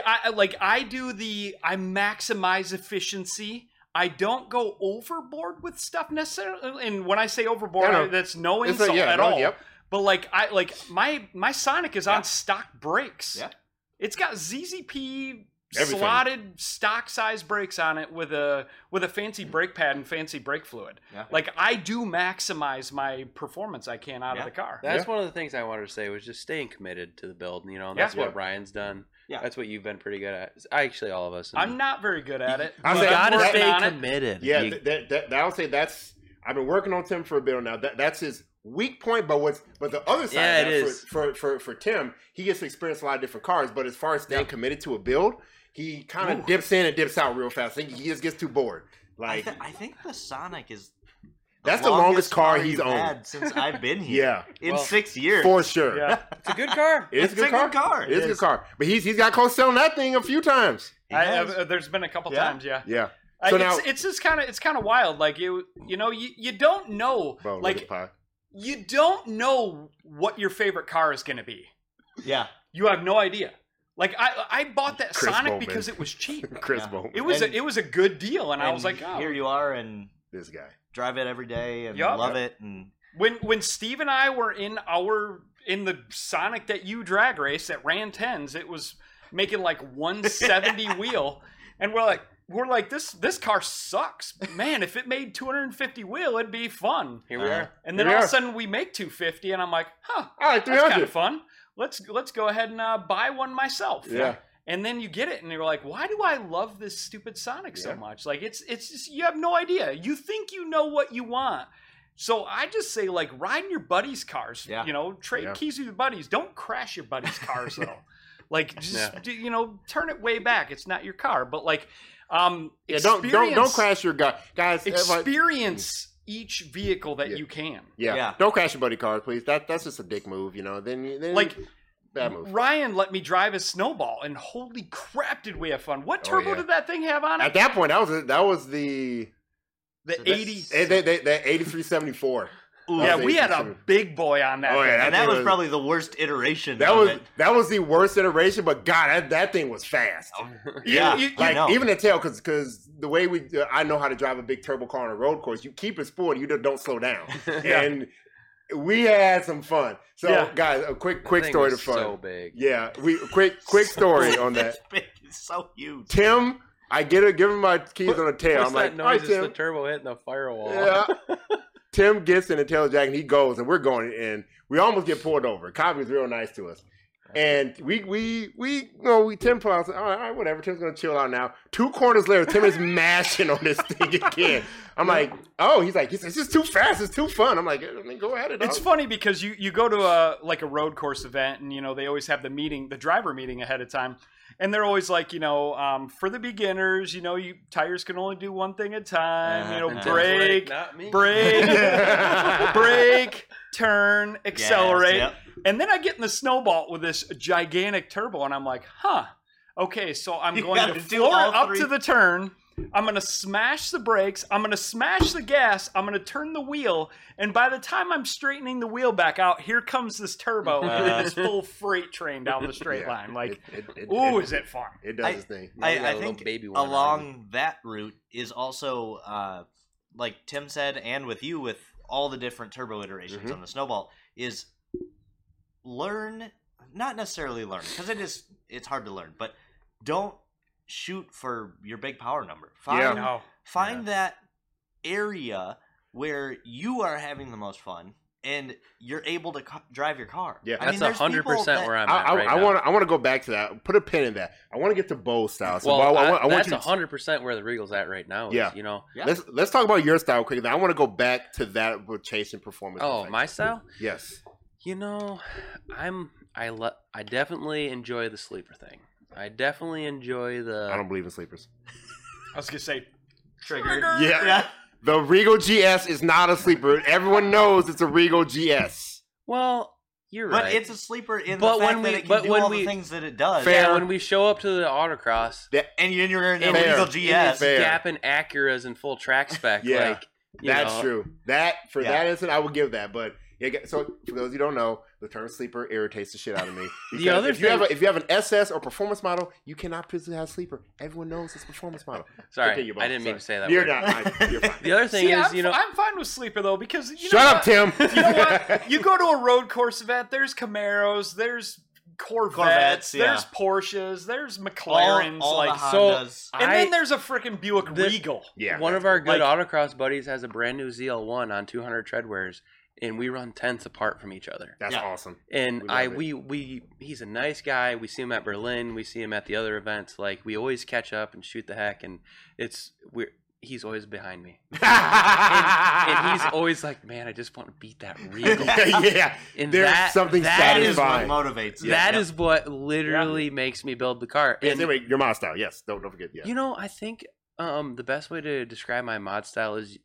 I maximize efficiency. I don't go overboard with stuff necessarily. And when I say overboard, No, no. that's no It's insult like, yeah, at no, all. yep. But my Sonic is on stock brakes. Yeah. It's got ZZP Everything. slotted stock size brakes on it with a fancy brake pad and fancy brake fluid. Yeah. Like I do maximize my perforence I can out Yeah. of the car. That's Yeah. one of the things I wanted to say was just staying committed to the build. And Yeah. that's Yeah. what Ryan's done. Yeah. That's what you've been pretty good at. Actually, all of us. And I'm not very good at it. I but say- I'm gotta working stay on it. committed. Yeah, You- that I would say that's. I've been working on Tim for a bit now. That's his weak point. But the other side Yeah, of that it is. for Tim, he gets to experience a lot of different cars. But as far as staying committed to a build, he kind of dips in and dips out real fast. He just gets too bored. Like I think the Sonic is that's the longest car he's you've owned. had since I've been here. Yeah, in Well, 6 years. for sure. Yeah. it's a good car. It's a good car. It is a It good is. car. But he's got close to selling that thing a few times. He has. There's been a couple Yeah. times, yeah. Yeah. So now, it's just kind of wild. Like you don't know, bro, look like at pie. you don't know what your favorite car is going to be. Yeah. You have no idea. Like I bought that Chris Sonic Bowman. because it was cheap. Chris Yeah. Bowman. It was And- it was a good deal, and I was like, oh. here you are, and This guy. drive it every day, and Yup. love it, and When Steve and I were in the Sonic that you drag race that ran 10s, it was making like 170 wheel, and we're like this car sucks, man. If it made 250 wheel, it'd be fun. Here we are. And then Here we all of are. a sudden we make 250, and I'm like, huh, All right, that's kind 300. of fun. Let's go ahead and buy one myself. Yeah. And then you get it, and you're like, why do I love this stupid Sonic so Yeah. much? Like it's just you have no idea. You think you know what you want. So I just say, like, ride in your buddies' cars. Yeah. Trade Yeah. keys with your buddies. Don't crash your buddies' cars, though. Like, just Yeah. turn it way back. It's not your car, but like, Yeah, don't crash your guy, guys. Experience each vehicle that you can. Yeah. Don't crash your buddy cars, please. That's just a dick move, Then Like, bad move. Ryan let me drive his Snowball, and holy crap, did we have fun! What turbo did that thing have on it? At that point, that was the 80. the 8374. Yeah, we had a big boy on that. Oh, yeah, thing. And that was probably the worst iteration. That of was it. that was the worst iteration, but God, that thing was fast. Yeah, I know. Even the tail, because the way I know how to drive a big turbo car on a road course, you keep it sporty, you don't slow down, and we had some fun. So, guys, a quick story to fun. So big. Yeah, quick story on that. It's so huge. Tim, I give him my keys on the tail. What's I'm that like, noise? all right, It's Tim. the turbo hitting the firewall. Yeah. Tim gets in the tail jack and he goes, and we're going, and we almost get pulled over. Copy was real nice to us. And Tim put out, all right, whatever. Tim's gonna chill out now. 2 corners later, Tim is mashing on this thing again. I'm like, he's like, it's just too fast. It's too fun. I'm like, go at it. It's funny because you go to a road course event, and they always have the driver meeting ahead of time, and they're always like, for the beginners, tires can only do one thing at a time. Brake, not me. brake, turn, accelerate. Yes, yep. And then I get in the Snowball with this gigantic turbo, and I'm like, okay, so I'm going to do floor all up three. to the turn. I'm going to smash the brakes. I'm going to smash the gas. I'm going to turn the wheel. And by the time I'm straightening the wheel back out, here comes this turbo and this full freight train down the straight line. Like, is it fun? It does its thing. I think along that route is also, like Tim said, and with you, with all the different turbo iterations on the Snowball, is not necessarily learn, because it's hard to learn, but don't shoot for your big power number. Find that area where you are having the most fun and you're able to drive your car. Yeah, that's 100% where I'm at right now. now. I want to go back to that. Put a pin in that. I want to get to bow style. So that's 100% where the Regal's at right now. Let's talk about your style quickly. I want to go back to that with chasing performance. Oh, my style? Yes. I definitely enjoy the sleeper thing. I definitely enjoy the. I don't believe in sleepers. I was gonna say triggered. Yeah. The Regal GS is not a sleeper. Everyone knows it's a Regal GS. Well, you're right. But it's a sleeper in the fact that it can do all the things that it does. Yeah, when we show up to the autocross, and you're in the Regal GS, gapping Acuras in full track spec. Yeah, that's true. That instance, I would give that. But so for those who don't know, the term sleeper irritates the shit out of me. The other if you have an SS or performance model, you cannot physically have sleeper. Everyone knows it's a performance model. Sorry, I didn't mean to say that. You're not. You're fine. The other thing is, I'm fine with sleeper though, because shut up, Tim. You know what? You go to a road course event. There's Camaros. There's Corvettes. There's Porsches. There's McLarens. All like the Hondas. and then there's a freaking Buick Regal. Yeah, one of our good autocross buddies has a brand new ZL1 on 200 treadwears. And we run 10ths apart from each other. That's awesome. And he's a nice guy. We see him at Berlin. We see him at the other events. Like, we always catch up and shoot the heck. And he's always behind me. and he's always like, man, I just want to beat that Regal. Yeah. And there's something satisfying. That is what motivates you. That is what literally makes me build the car. And anyway, your mod style. Yes. Don't forget. Yeah. I think the best way to describe my mod style is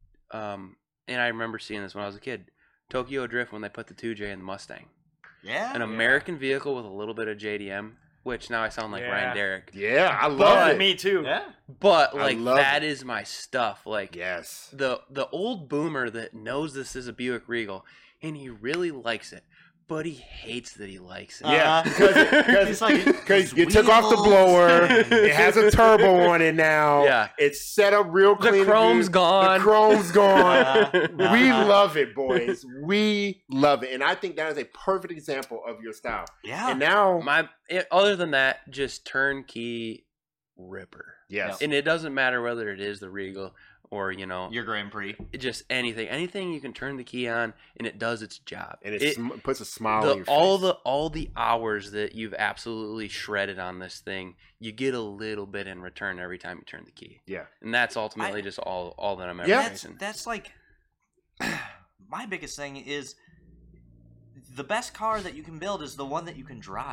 and I remember seeing this when I was a kid. Tokyo Drift, when they put the 2J in the Mustang. Yeah. An American vehicle with a little bit of JDM, which now I sound like Ryan Derrick. Yeah, I love it. Me too. Yeah. But that is my stuff. Like yes. The old boomer that knows this is a Buick Regal and he really likes it. But he hates that he likes it. Yeah, because you took off the blower. It has a turbo on it now. Yeah, it's set up real clean. The chrome's gone. The chrome's gone. We love it, boys. We love it, and I think that is a perfect example of your style. Yeah. And now, other than that, just turnkey ripper. Yes. And it doesn't matter whether it is the Regal or your Grand Prix, just anything you can turn the key on and it does its job, and it puts a smile on your face. All the hours that you've absolutely shredded on this thing, you get a little bit in return every time you turn the key. Yeah, and that's ultimately just all that I'm ever chasing. That's like my biggest thing is the best car that you can build is the one that you can drive.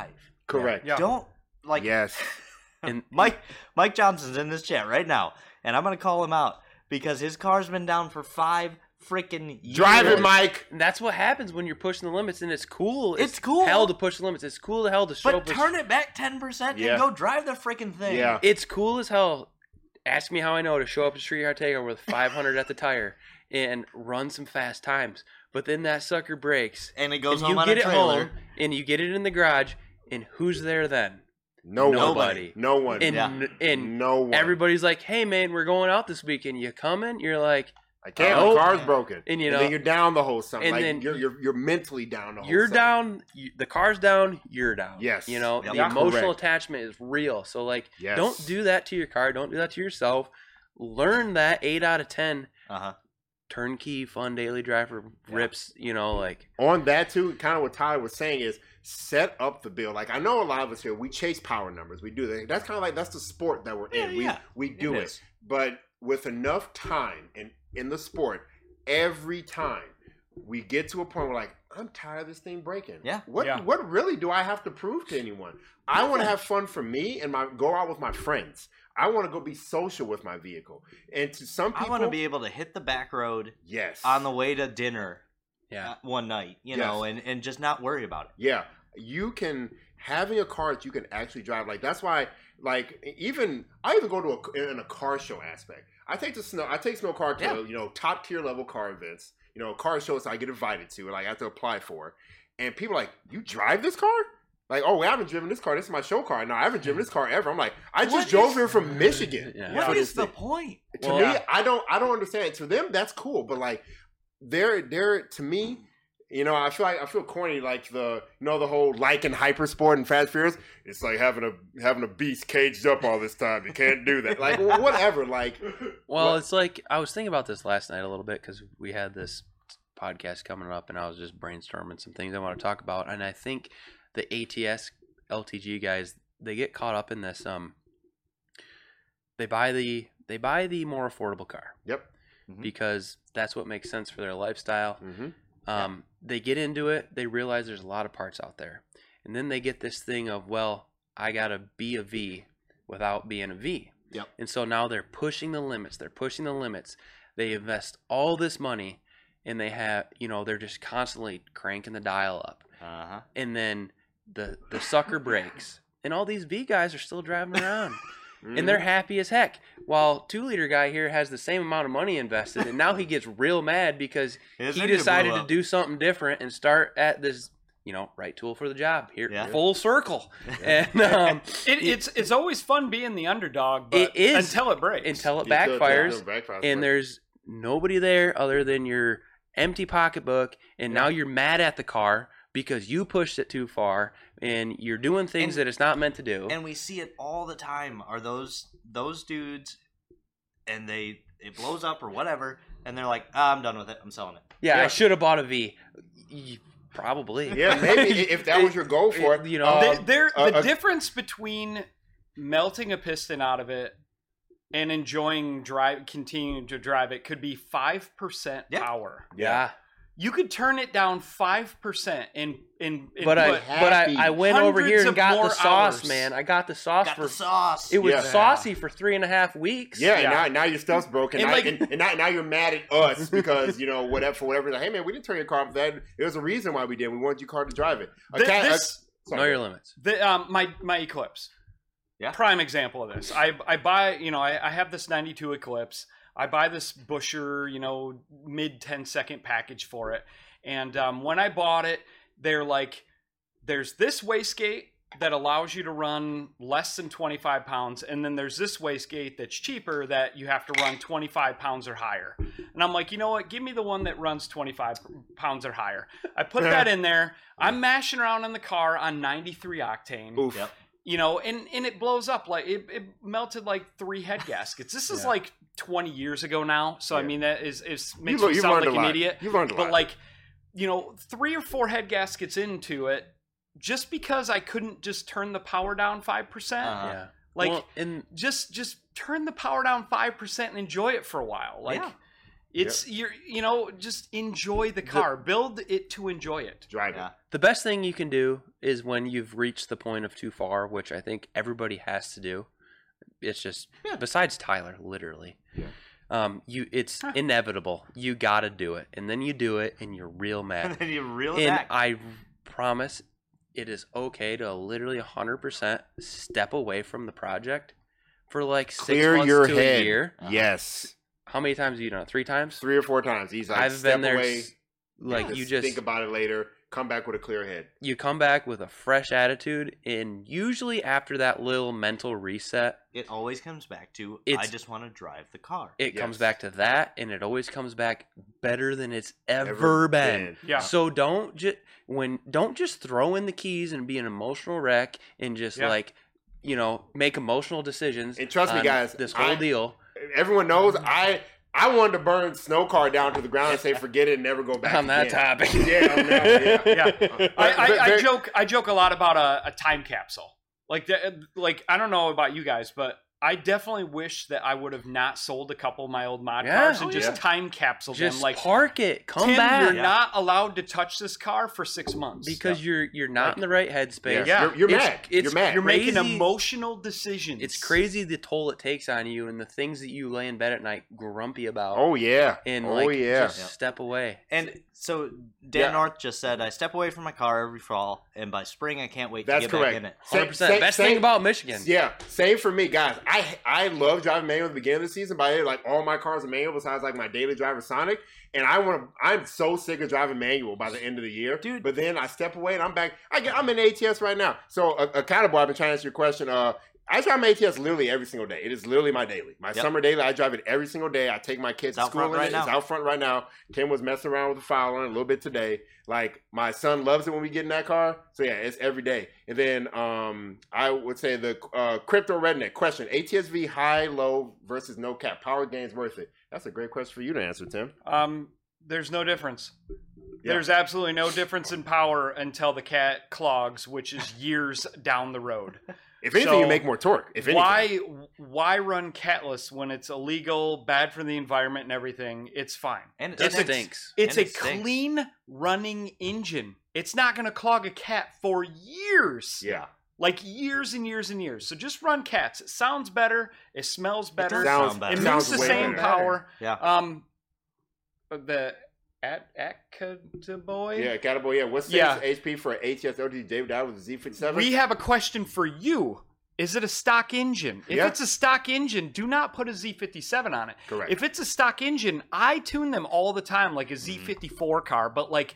Correct. Yeah. Don't like Yes. And Mike Johnson's in this chat right now, and I'm gonna call him out because his car's been down for 5 freaking years. Drive it, Mike. And that's what happens when you're pushing the limits, and it's cool. It's cool. Hell to push the limits. It's cool to hell to show But turn it back 10% Yeah. and go drive the freaking thing. Yeah. It's cool as hell. Ask me how I know to show up to Street Yard Takeover with 500 at the tire and run some fast times. But then that sucker breaks, And it goes and home you on get a it trailer. home, and you get it in the garage, and who's there then? Nobody. Nobody. No one. And Yeah. and no one. everybody's like, "Hey man, we're going out this weekend. You coming?" You're like, I can't. Oh. The car's broken. And, you then know- you're down the whole summer. and Like then you're mentally down the whole "You're summer. down. The car's down. You're down." Yes. You know, Yep. the emotional Correct. attachment is real. So like, Yes. don't do that to your car. Don't do that to yourself. Learn that 8 out of 10 Uh-huh. turnkey fun daily driver rips. You know, like On that too, kind of what Tyler was saying is set up the bill. Like I know a lot of us here, we chase power numbers. We do that. That's kind of like that's the sport that we're in. Yeah. We do It it. is. But with enough time in the sport, every time we get to a point where like I'm tired of this thing breaking. Yeah. What really do I have to prove to anyone? I want to have fun for me and go out with my friends. I want to go be social with my vehicle. And to some people, I want to be able to hit the back road yes on the way to dinner yeah. one night, you Yes. know, and just not worry about it. Yeah, you can having a car that you can actually drive. Like that's why, like I even go to in a car show aspect. I take snow car to top tier level car events. Car shows I get invited to, like I have to apply for, and people are like, you drive this car? Like, oh, I haven't driven this car. This is my show car. No, I haven't driven this car ever. I'm like, I just drove here from Michigan. Yeah. What for is this the thing. point? To Well, me, yeah. I don't understand. To them, that's cool, but like, they're to me, I feel corny. Like the whole like in hypersport and Fast Furious. It's like having a beast caged up all this time. You can't do that. Like whatever. Like, Well, what- it's like I was thinking about this last night a little bit because we had this podcast coming up, and I was just brainstorming some things I want to talk about, and I think the ATS LTG guys, they get caught up in this. They buy the more affordable car Yep. because that's what makes sense for their lifestyle. Mm-hmm. They get into it, they realize there's a lot of parts out there, and then they get this thing of, well, I gotta be a V without being a V. Yep. And so now they're pushing the limits. They invest all this money, and they have, they're just constantly cranking the dial up. Uh-huh. And then the sucker breaks, and all these V guys are still driving around. And they're happy as heck. While 2-liter guy here has the same amount of money invested, and now he gets real mad because His he engine decided blew to up. do something different and start at this, right tool for the job. Here, Yeah. full circle. And It's always fun being the underdog, but It is. until it breaks. until it Until it backfires, backfires. and there's nobody there other than your empty pocketbook, and now you're mad at the car because you pushed it too far, and you're doing things And- that it's not meant to do. And we see it all the time. Are those dudes, and it blows up or whatever, and they're like, I'm done with it. I'm selling it. Yeah, Yeah. I should have bought a V. Probably. yeah, maybe if that was your goal for it, The difference between melting a piston out of it and enjoying continuing to drive it could be 5% Yeah. power. Yeah. You could turn it down 5% and But happy. I went over here hundreds and of got more the sauce, hours. man. I got the sauce Got for the sauce. it was Yeah. saucy for 3.5 weeks. Yeah, Yeah. Now your stuff's broken, And and, now you're mad at us because whatever. Like, hey man, we didn't turn your car off. That there's a reason why we did. We wanted your car to drive it. Know your limits. My Eclipse. Yeah. Prime example of this. I buy, I have this 92 Eclipse. I buy this Busher, mid 10-second package for it. And when I bought it, they're like, there's this wastegate that allows you to run less than 25 pounds. And then there's this wastegate that's cheaper that you have to run 25 pounds or higher. And I'm like, you know what? Give me the one that runs 25 pounds or higher. I put that in there. I'm mashing around in the car on 93 octane. Oof. Yep. And it blows up like it melted like 3 head gaskets. This is like 20 years ago now. So I Yeah. mean that is makes me You've sound learned like a an lot. idiot. You've learned a But lot. like, 3 or 4 head gaskets into it, just because I couldn't just turn the power down 5%. Yeah. Like Well, and just turn the power down 5% and enjoy it for a while. Like Yeah. It's just enjoy the car. Build it to enjoy it. Drive Yeah. it. The best thing you can do is when you've reached the point of too far, which I think everybody has to do. It's just besides Tyler, literally. Yeah. It's inevitable. You got to do it, and then you do it, and you're real mad. And then you reel it And back. I promise, it is okay to literally 100% step away from the project for like 6 Clear months your to head. a year. Yes. How many times have you done it? 3 times? 3 or 4 times. He's like, I've step been there. away. Like you just think about it later. Come back with a clear head. you come back with a fresh attitude, and usually after that little mental reset, It always comes back to I It's- just want to drive the car. it comes Yes. back to that, and it always comes back better than it's ever been. Yeah. So don't just throw in the keys and be an emotional wreck and just make emotional decisions. And trust me, on guys, this whole deal. Everyone knows I wanted to burn Snow Car down to the ground and say forget it and never go back On that again. topic. Yeah, on that, Yeah. I joke a lot about a time capsule. Like I don't know about you guys, but I definitely wish that I would have not sold a couple of my old mod Yeah. cars and Oh, just yeah. time capsuled them. Just Like, park it. Come Tim, back. you're not allowed to touch this car for 6 months Because you're not in the right headspace. Yeah. You're It's- mad. it's- You're mad. You're making crazy. emotional decisions. It's crazy the toll it takes on you and the things that you lay in bed at night grumpy about. Oh yeah. And oh yeah. just step away. And so Dan Yeah. North just said, I step away from my car every fall, and by spring I can't wait to That's get correct. back in it. 100%. Best thing about Michigan. Yeah, same for me, guys. I love driving manual at the beginning of the season, but like all my cars are manual besides like my daily driver Sonic. And I'm so sick of driving manual by the end of the year. Dude. But then I step away and I'm back. I'm in ATS right now. So accountable, I've been trying to answer your question. I drive my ATS literally every single day. It is literally my daily. My summer daily, I drive it every single day. I take my kids to out school front in right it. now. It's out front right now. Tim was messing around with the file on it a little bit today. Like, my son loves it when we get in that car. So, yeah, it's every day. And then I would say the Crypto Redneck question. ATS-V high, low versus no cap. Power gains worth it? That's a great question for you to answer, Tim. There's no difference. Yeah. There's absolutely no difference in power until the cat clogs, which is years down the road. If anything, So, you make more torque. If anything. Why run catless when it's illegal, bad for the environment and everything? It's fine. And It and stinks. It's And a it stinks. clean running engine. It's not going to clog a cat for years. Yeah. Like years and years and years. So just run cats. It sounds better. It smells better. does sound better. It It moves sounds the way same better. power. Yeah. The Acataboy. Yeah, Cataboy. Yeah, what's the Yeah. HP for ATS LTD David Dow with the Z57? We have a question for you. Is it a stock engine? If Yeah. it's a stock engine, do not put a Z57 on it. Correct. If it's a stock engine, I tune them all the time like a Z54 car. But like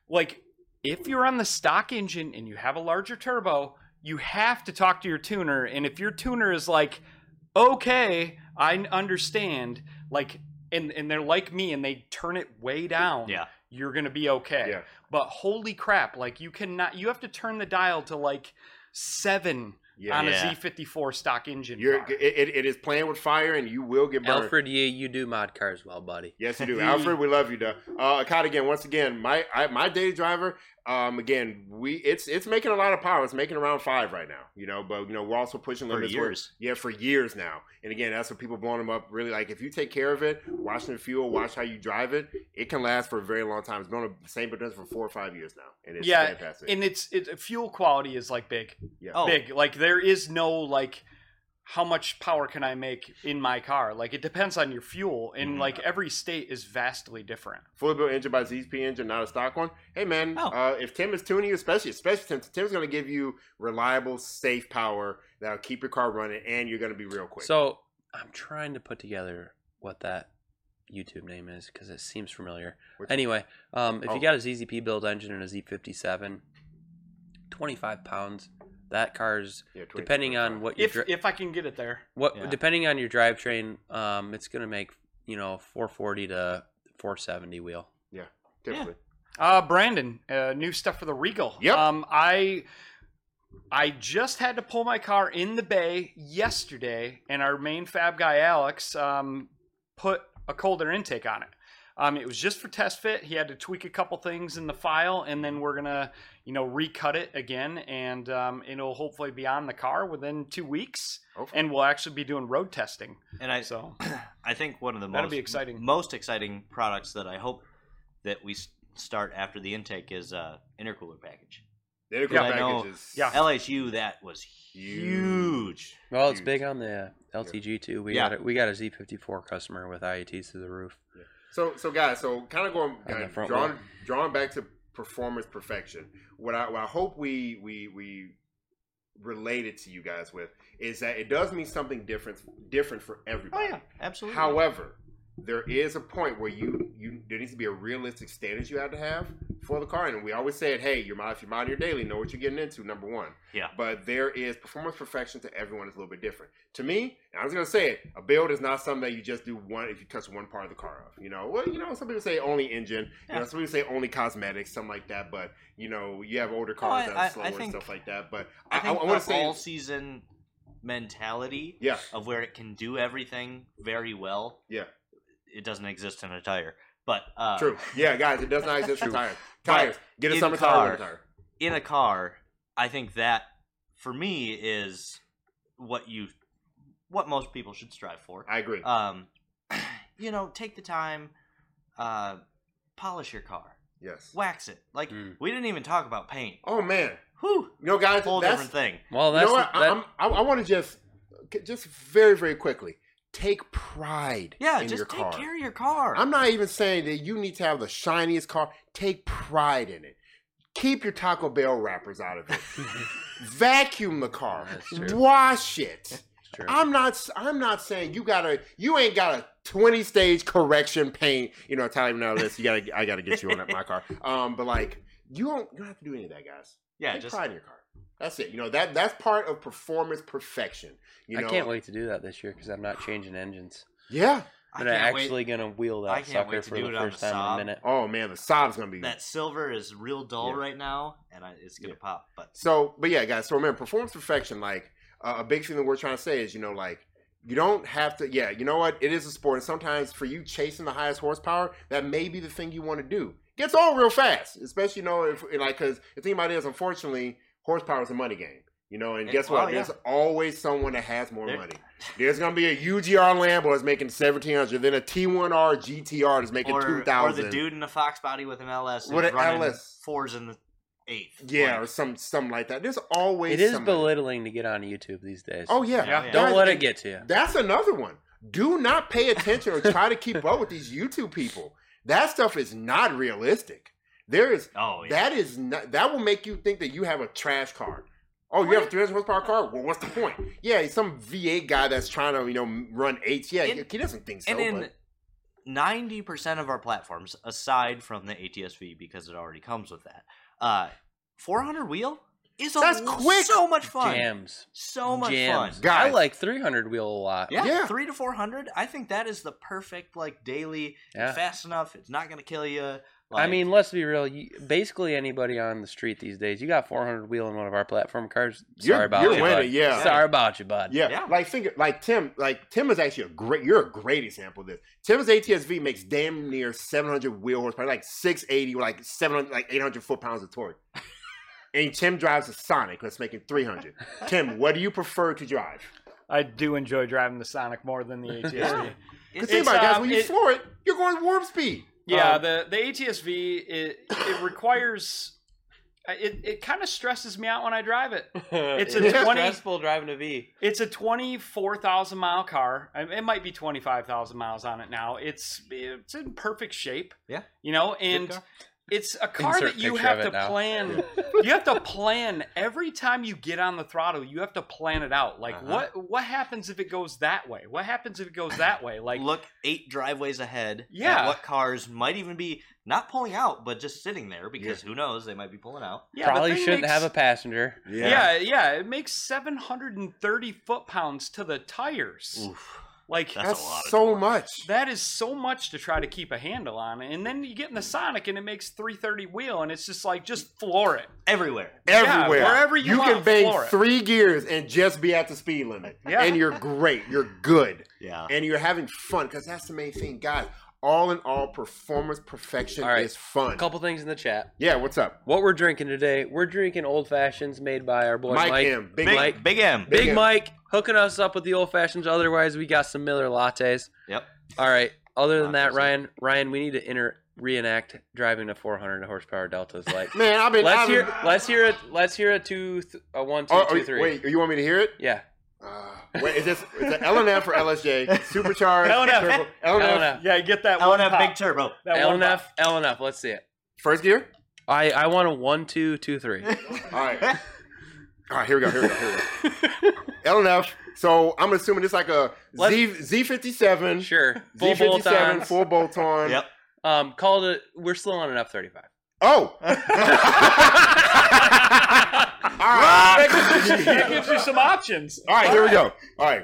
if you're on the stock engine and you have a larger turbo, you have to talk to your tuner. And if your tuner is like, okay, I understand, like, and they're like me and they turn it way down, Yeah. you're gonna be okay. Yeah. But holy crap, like you have to turn the dial to like 7 Yeah. on Yeah. a Z54 stock engine. You're, car. it is playing with fire, and you will get burned. Alfred, you do mod cars well, buddy. Yes, you do. Alfred, we love you, though. Kat, again, once again, my daily driver, again, it's making a lot of power. It's making around 5 right now, but, we're also pushing For limits. years. Yeah, for years now. And again, that's what people blowing them up. Really, like, if you take care of it, watching the fuel, watch how you drive it, it can last for a very long time. It's been on the same potential for 4 or 5 years now. And it's fantastic. And it's fuel quality is like big. Yeah. Oh. Big. Like there is no like how much power can I make in my car? Like it depends on your fuel, and like every state is vastly different. Fully built engine by ZP Engine, not a stock one. Hey man, Oh. if Tim is tuning you, especially Tim's going to give you reliable, safe power that'll keep your car running, and you're going to be real quick. So I'm trying to put together what that YouTube name is because it seems familiar. Which- Anyway, if Oh. you got a ZZP build engine and a Z57, 25 pounds. That car's Yeah, 20, depending on 25. what your If I can get it there. Yeah. depending on your drivetrain, it's gonna make 440 to 470 wheel. typically. Brandon, new stuff for the Regal. Yep. I just had to pull my car in the bay yesterday, and our main fab guy Alex put a cold air intake on it. It was just for test fit. He had to tweak a couple things in the file, and then we're gonna, recut it again, and it'll hopefully be on the car within 2 weeks, and we'll actually be doing road testing. And I think one of the that'll be exciting. most exciting products that I hope that we start after the intake is intercooler package. The intercooler package is LHU, that was huge. Well, it's big on the LTG too. We got a Z54 customer with IATs through the roof. Yeah. So guys, kind of going drawing back to performance perfection. What I hope we related to you guys with is that it does mean something different for everybody. Oh yeah, absolutely. However, there is a point where there needs to be a realistic standards you have to have for the car, and we always say it. Hey, if you're modding your daily, know what you're getting into. Number one. Yeah. But there is performance perfection to everyone is a little bit different. To me, and I was gonna say it, a build is not something that you just do one if you touch one part of the car off. Some people say only engine. Yeah. Some people say only cosmetics, something like that. But you have older cars that are slower and stuff like that. But I want to the say all season mentality of where it can do everything very well. Yeah. It doesn't exist in a tire. But true. Yeah, guys, it does not exist in tires. Tires. Get a summer tire. In a car, I think that for me is what most people should strive for. I agree. Take the time, polish your car. Yes. Wax it. We didn't even talk about paint. Oh man. Whew. Guys, whole that's different thing. Well, I want to just very, very quickly. Take pride in your car. Just take care of your car. I'm not even saying that you need to have the shiniest car. Take pride in it. Keep your Taco Bell wrappers out of it. Vacuum the car. Wash it. I'm not saying you ain't got a 20-stage correction paint. Tyler, know this. I gotta get you on my car. But you don't have to do any of that, guys. Yeah, take just pride in your car. That's it. That's part of performance perfection. I can't wait to do that this year because I'm not changing engines. Yeah. I'm actually going to wheel that sucker for the first time in a minute. Oh, man, the Saab's going to be... That silver is real dull right now, and it's going to pop. But yeah, guys, so remember, performance perfection, a big thing that we're trying to say is, you don't have to... Yeah, you know what? It is a sport, and sometimes for you chasing the highest horsepower, that may be the thing you want to do. It gets old real fast, especially, because the thing about it is, unfortunately, horsepower is a money game. And guess what? There's always someone that has more money. There's going to be a UGR Lambo that's making $1,700, then a T1R GTR that's making $2,000. Or the dude in a Fox body with an LS with an LS. 4s in the 8th. Yeah, or something like that. There's always It is belittling to get on YouTube these days. Oh, yeah. Don't let it get to you. That's another one. Do not pay attention or try to keep up with these YouTube people. That stuff is not realistic. That will make you think that you have a trash car. Oh, you have a 300 horsepower car? Well, what's the point? Yeah, he's some V8 guy that's trying to, run 8s. Yeah, he doesn't think so. And in 90% of our platforms, aside from the ATS-V, because it already comes with that, 400 wheel is quick. So much fun. Jams. So much fun. Guys, I like 300 wheel a lot. Yeah, 3 to 400. I think that is the perfect, daily, fast enough. It's not going to kill you. Let's be real. Basically, anybody on the street these days, you got 400 wheel in one of our platform cars. You're winning, bud. Yeah. Sorry about you, bud. Yeah. Tim is actually you're a great example of this. Tim's ATS-V makes damn near 700 wheel horsepower, 680 with 700, 800 foot-pounds of torque. And Tim drives a Sonic that's making 300. Tim, what do you prefer to drive? I do enjoy driving the Sonic more than the ATS-V. Because think about it, guys, when you floor it, you're going warp speed. Yeah, the ATS-V, it requires... It kind of stresses me out when I drive it. It's stressful driving a V. It's a 24,000 mile car. It might be 25,000 miles on it now. It's in perfect shape. Yeah. And it's a car that you have to plan. You have to plan every time you get on the throttle. You have to plan it out. What happens if it goes that way? What happens if it goes that way? Look 8 driveways ahead. Yeah. At what cars might even be not pulling out, but just sitting there because who knows? They might be pulling out. Yeah, probably shouldn't have a passenger. Yeah. It makes 730 foot-pounds to the tires. Oof. That's so much. That is so much to try to keep a handle on. And then you get in the Sonic and it makes 330 wheel and it's just floor it. Everywhere. Yeah, wherever you want, can bang 3 gears and just be at the speed limit. Yeah. And you're great. You're good. Yeah. And you're having fun because that's the main thing. Guys, all in all, performance perfection All right. is fun. A couple things in the chat. Yeah, what's up? What we're drinking today, we're drinking old fashions made by our boy Mike Mike. M. Big, Mike. Big M. Big M. Mike hooking us up with the old fashions. Otherwise, we got some Miller lattes. Yep. All right. Other than that, Lattes. Ryan, we need to reenact driving a 400 horsepower Deltas. Like, Man, I've been. let's hear it. Let's hear it. A 1, 2, 2, 3. Wait, you want me to hear it? Yeah. Wait, is this it's an LNF or LSJ? Supercharged. LNF. turbo- LNF. LNF. Yeah, get that one LNF pop. Big Turbo. That one LNF. pop. LNF. Let's see it. First gear? I want a 1, 2, 2, 3. All right. All right, here we go. LNF. So I'm assuming it's like a Z57. Sure. Full Z57, bolt-ons. full bolt on. Yep. Called it. We're still on an F-35. Oh! All right. That gives you some options. All right, here we go. All right.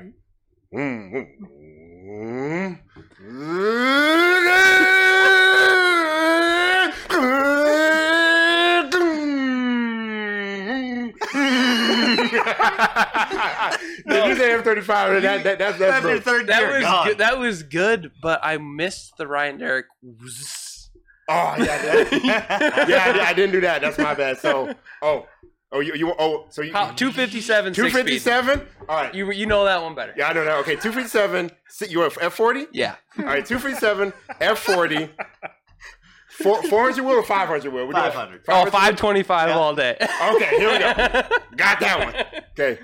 Did you say F-35? That's After bro. third That gear, was gone. good. That was good, but I missed the Ryan Derrick. Oh yeah, I didn't do that. That's my bad. So so you 257. 257. All right. You know that one better. Yeah, I know that. Okay, 257. You were F40. Yeah. All right, 257 F40. 400 wheel or 500 wheel? We're doing 500. Oh, 525 all day. Okay, here we go. Got that one. Okay.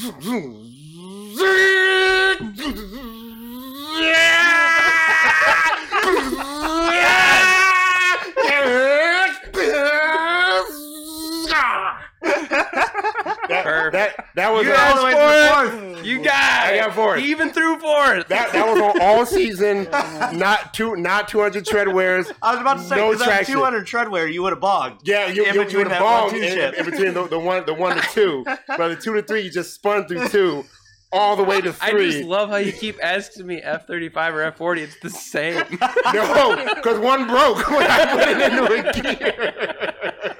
That was You got all the way to the fourth. You got I it. got fourth. He even threw fourth. that was on all season, not 200 tread wears. I was about to say, No because that traction. 200 treadwear, you would have bogged. Yeah, you In would between have that bogged 1-2 in shift. between the 1 to 2, but the 2 to 3 you just spun through 2 all the way to 3. I just love how you keep asking me F35 or F40. It's the same. No, because one broke when I put it into a gear.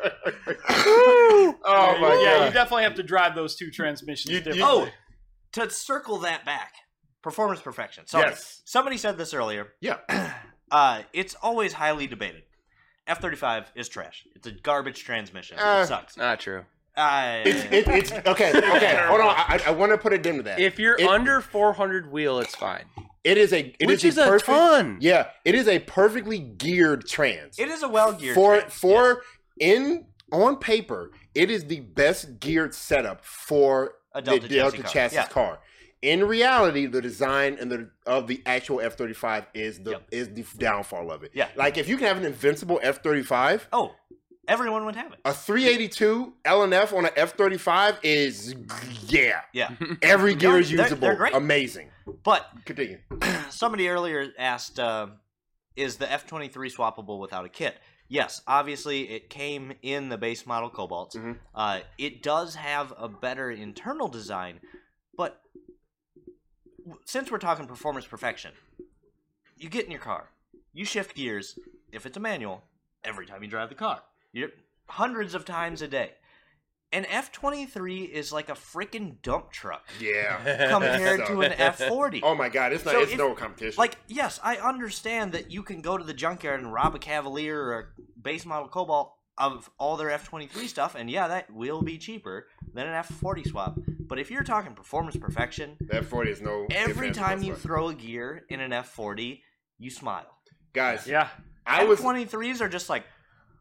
Oh my Yeah, you god! definitely have to drive those two transmissions differently. Oh, to circle that back, performance perfection. So Yes. somebody said this earlier. Yeah. It's always highly debated. F-35 is trash. It's a garbage transmission. Uh, It sucks. Not true. It's okay. Hold on. I want to put it into that. If you're under 400 wheel, it's fine. It is a Which is a ton. Yeah, it is a perfectly geared trans. It is a well-geared for trans, for on paper, it is the best geared setup for A the Delta Delta chassis car. chassis Yeah. car. In reality, the design and of the actual F-35 is the downfall of it. Yeah. Like if you can have an invincible F-35, Oh, everyone would have it. a 382 LNF on an F-35 is Yeah. every gear is they're usable. great. Amazing. But Continue. somebody earlier asked, is the F-23 swappable without a kit? Yes, obviously it came in the base model Cobalts. Mhm. It does have a better internal design, but since we're talking performance perfection, you get in your car, you shift gears, if it's a manual, every time you drive the car. You're hundreds of times a day. An F-23 is like a freaking dump truck Yeah. compared to an So- F-40. Oh my god, it's not. So it's if- no competition. Like, yes, I understand that you can go to the junkyard and rob a Cavalier or a base model Cobalt of all their F-23 stuff, and yeah, that will be cheaper than an F-40 swap. But if you're talking performance perfection, the F-40 is no. every advantage time you whatsoever. throw a gear in an F-40, you smile. Guys, Yeah. I was F-23s are just like,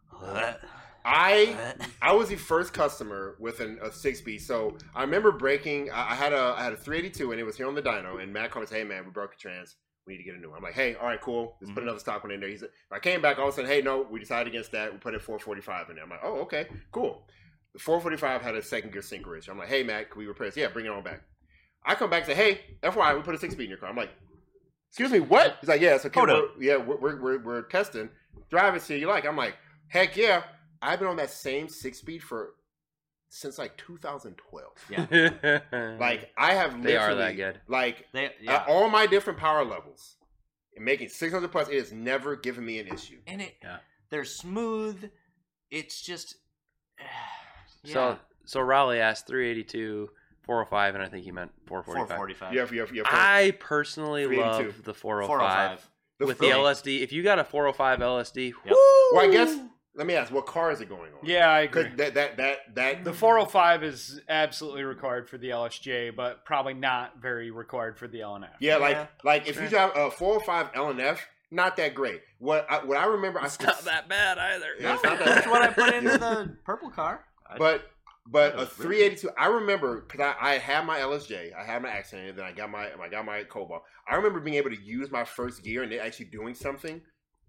I was the first customer with a 6-speed. So I remember breaking. I had a 382 and it was here on the dyno. And Matt called me and said, "Hey man, we broke a trans. We need to get a new one." I'm like, "Hey, all right, cool. Let's put another stock one in there." He said, I came back all of a sudden, "Hey, no, we decided against that. We put a 445 in there." I'm like, "Oh, okay, cool." The 445 had a second gear sync wrench. I'm like, "Hey Matt, can we replace?" "Yeah, bring it on back." I come back and say, "Hey, FYI, we put a 6-speed in your car." I'm like, "Excuse me, what?" He's like, "Yeah, it's okay. Hold up. We're testing. Drive it, see what you like." I'm like, "Heck yeah." I've been on that same 6-speed since like 2012. yeah, Like I have literally, They are that good. Like yeah. at all my different power levels, and making 600 plus, it has never given me an issue. And Yeah. they're smooth. It's just, yeah. So Raleigh asked 382, 405, and I think he meant 445. 445. You have I personally 382. love the 405. with the LSD. If you got a 405 LSD, Yep. Well, I guess let me ask, what car is it going on? Yeah, I agree. 'Cause that The 405 is absolutely required for the LSJ, but probably not very required for the LNF. Yeah, Yeah. like if you drive a 405 LNF, not that great. What I remember, it's not that bad either. Yeah, it's not That's that what I put into the purple car. But That a was really 382, I remember because I had my LSJ, I had my Accent, and then I got my Cobalt. I remember being able to use my first gear and it actually doing something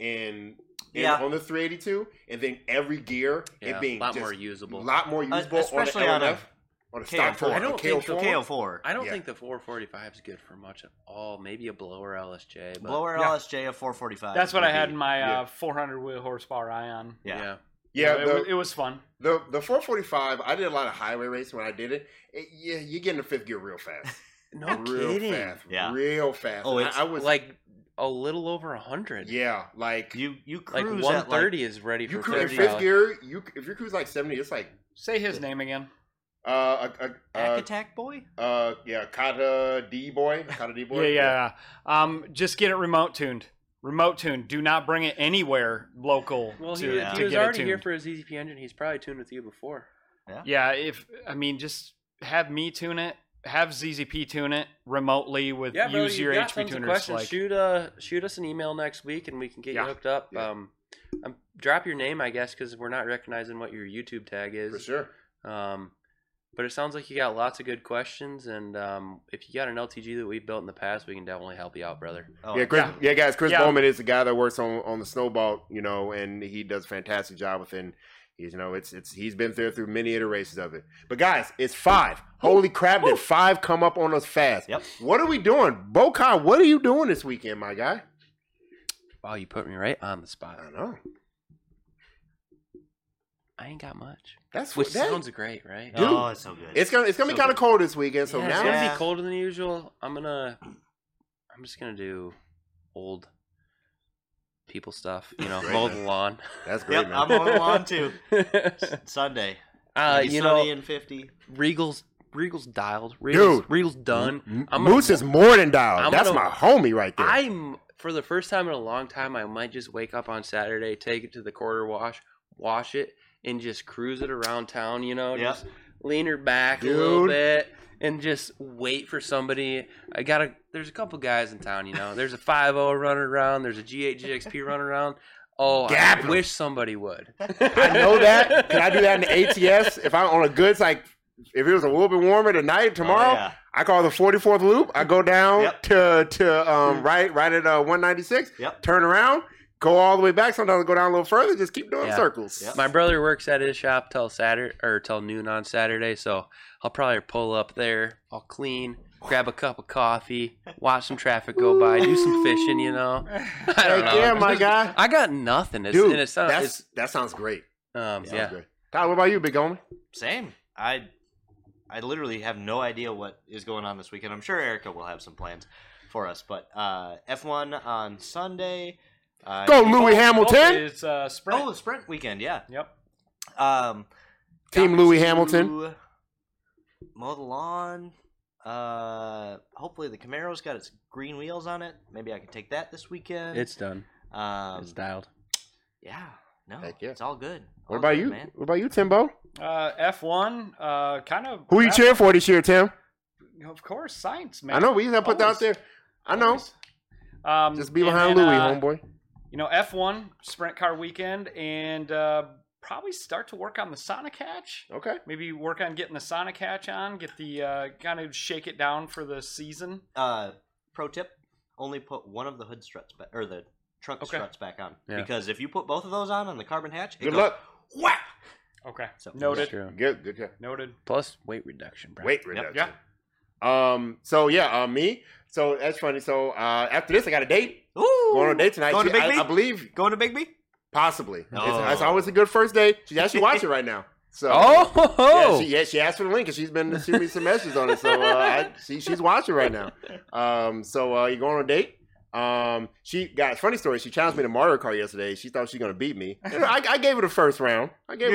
on the 382, and then every gear it being a lot just more usable. a lot more usable especially on on the LNF, on the stock KO4. I don't think KO4. KO4. I don't Yeah. think the 445 is good for much at all. Maybe a blower LSJ. But Blower Yeah. LSJ of 445. That's what I would had be- in my yeah. 400 wheel horsepower Ion. Yeah. Yeah, it was fun. the 445. I did a lot of highway racing when I did it. You get into fifth gear real fast. No real kidding. fast. Yeah. Real fast. Oh, And it's I was Like a little over 100. yeah, like You Like cruise 130 is ready you for cruise in fifth fifth rally. gear. If you cruise like 70, it's like Say his name again. Back Attack Boy? Kata D boy. Yeah. Just get it remote tuned. Remote tuned. Do not bring it anywhere local Well, to, he, to he was get it already here tuned. for his EZP engine. He's probably tuned with you before. Yeah, just have me tune it. Have ZZP tune it remotely with Yeah, bro, use you your got HP tons of tuners. questions. Like, Shoot us an email next week, and we can get Yeah. you hooked up. Yeah. Drop your name, I guess, because we're not recognizing what your YouTube tag is. for sure. But it sounds like you got lots of good questions, and if you got an LTG that we've built in the past, we can definitely help you out, brother. Oh, Yeah, Chris, guys. Chris Yeah. Bowman is the guy that works on the Snowball, and he does a fantastic job with it. He's been through many iterations of it. But guys, it's 5. Holy crap! Did 5 come up on us fast? Yep. What are we doing, Bokai? What are you doing this weekend, my guy? Wow, you put me right on the spot. I don't know. I ain't got much. That's Which what that, sounds great, right? Dude, Oh, it's so good. It's gonna be So kind of good. cold this weekend, so Yeah, now it's gonna Yeah. be colder than usual. I'm just gonna do old people stuff. Great, mow man. the lawn. that's great, Yep, man. I'm on the lawn too. Sunday. Maybe sunny and 50. Regal's dialed. Dude. Regal's done. I'm Moose gonna- is more than dialed. I'm That's gonna- my homie right there. I'm for the first time in a long time. I might just wake up on Saturday, take it to the quarter wash it, and just cruise it around town. Yep. Just lean her back a little Dude. bit and just wait for somebody. There's a couple guys in town. There's a 5.0 running around. There's a G8 GXP running around. Oh, Gap I 'em. wish somebody would. I know that. Can I do that in the ATS? If I'm on a good, if it was a little bit warmer tonight, tomorrow, Oh, yeah. I call the 44th loop. I go down Yep. to right at 196. Yep. Turn around, go all the way back. Sometimes I go down a little further. Just keep doing Yeah. circles. Yep. My brother works at his shop till noon on Saturday, so I'll probably pull up there. I'll clean, grab a cup of coffee, watch some traffic go by, do some fishing. I don't Heck know. yeah, my guy. I got nothing. Dude, and that sounds great. yeah. Sounds great. Tyler, what about you, big homie? Same. I literally have no idea what is going on this weekend. I'm sure Erica will have some plans for us, but F1 on Sunday. Go, Louis Hamilton. It's sprint. Oh, sprint weekend, yeah. Yep. Team got Louis to Hamilton. Mow the lawn. Hopefully the Camaro's got its green wheels on it. Maybe I can take that this weekend. It's done. It's dialed. Yeah. No, Heck yeah. it's all good. What All about good, you? man. What about you, Timbo? F1, kind of. Who you cheering for this year, Tim? Of course, science, man. I know we used to put that out there. I know. Always. Just be and behind then, Louis, homeboy. F1 sprint car weekend, and probably start to work on the Sonic hatch. Okay. Maybe work on getting the Sonic hatch on. Get the kind of shake it down for the season. Pro tip: only put one of the hood struts back, or the trunk Okay. struts back on, Yeah. because if you put both of those on the carbon hatch, it Good goes luck. whack. Okay. So- That's Noted. true. Good. Yeah. Noted. Plus weight reduction, bro. Weight reduction. Yeah. So yeah, me. So that's funny. So after this, I got a date. Ooh, Going on a date tonight. Going to Big B? I believe Going to Big B? possibly. Oh. It's always a good first date. She's actually watching right now. So Oh, she asked for the link and she's been shooting me some messages on it. So she's watching right now. So you going on a date? She got funny story. She challenged me to Mario Kart yesterday. She thought she was gonna beat me. I gave her the first round. I gave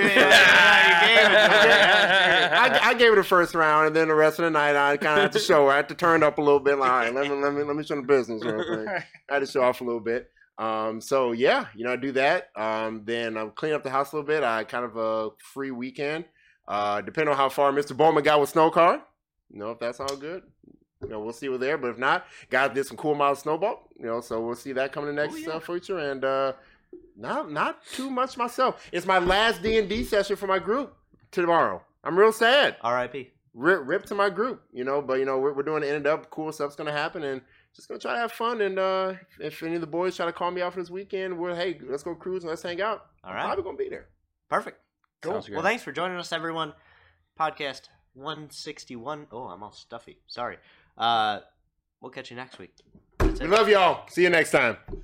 her the first round, and then the rest of the night I kind of had to show her. I had to turn up a little bit. Like, all right, let me show the business real quick. I had to show off a little bit. So yeah, I do that. Then I'm cleaning up the house a little bit. I kind of a free weekend. Depending on how far Mr. Bowman got with snow car. If that's all good. We'll see what's there. But if not, guys did some cool miles snowball. So we'll see that coming in the next future. And not too much myself. It's my last D&D session for my group tomorrow. I'm real sad. R.I.P. Rip to my group. But we're doing it ended up. Cool stuff's gonna happen, and just gonna try to have fun. And if any of the boys try to call me out for this weekend, hey, let's go cruise and let's hang out. All right, I'm probably gonna be there. Perfect. Cool. Well, thanks for joining us, everyone. Podcast 161. Oh, I'm all stuffy. Sorry. We'll catch you next week. We love y'all. See you next time.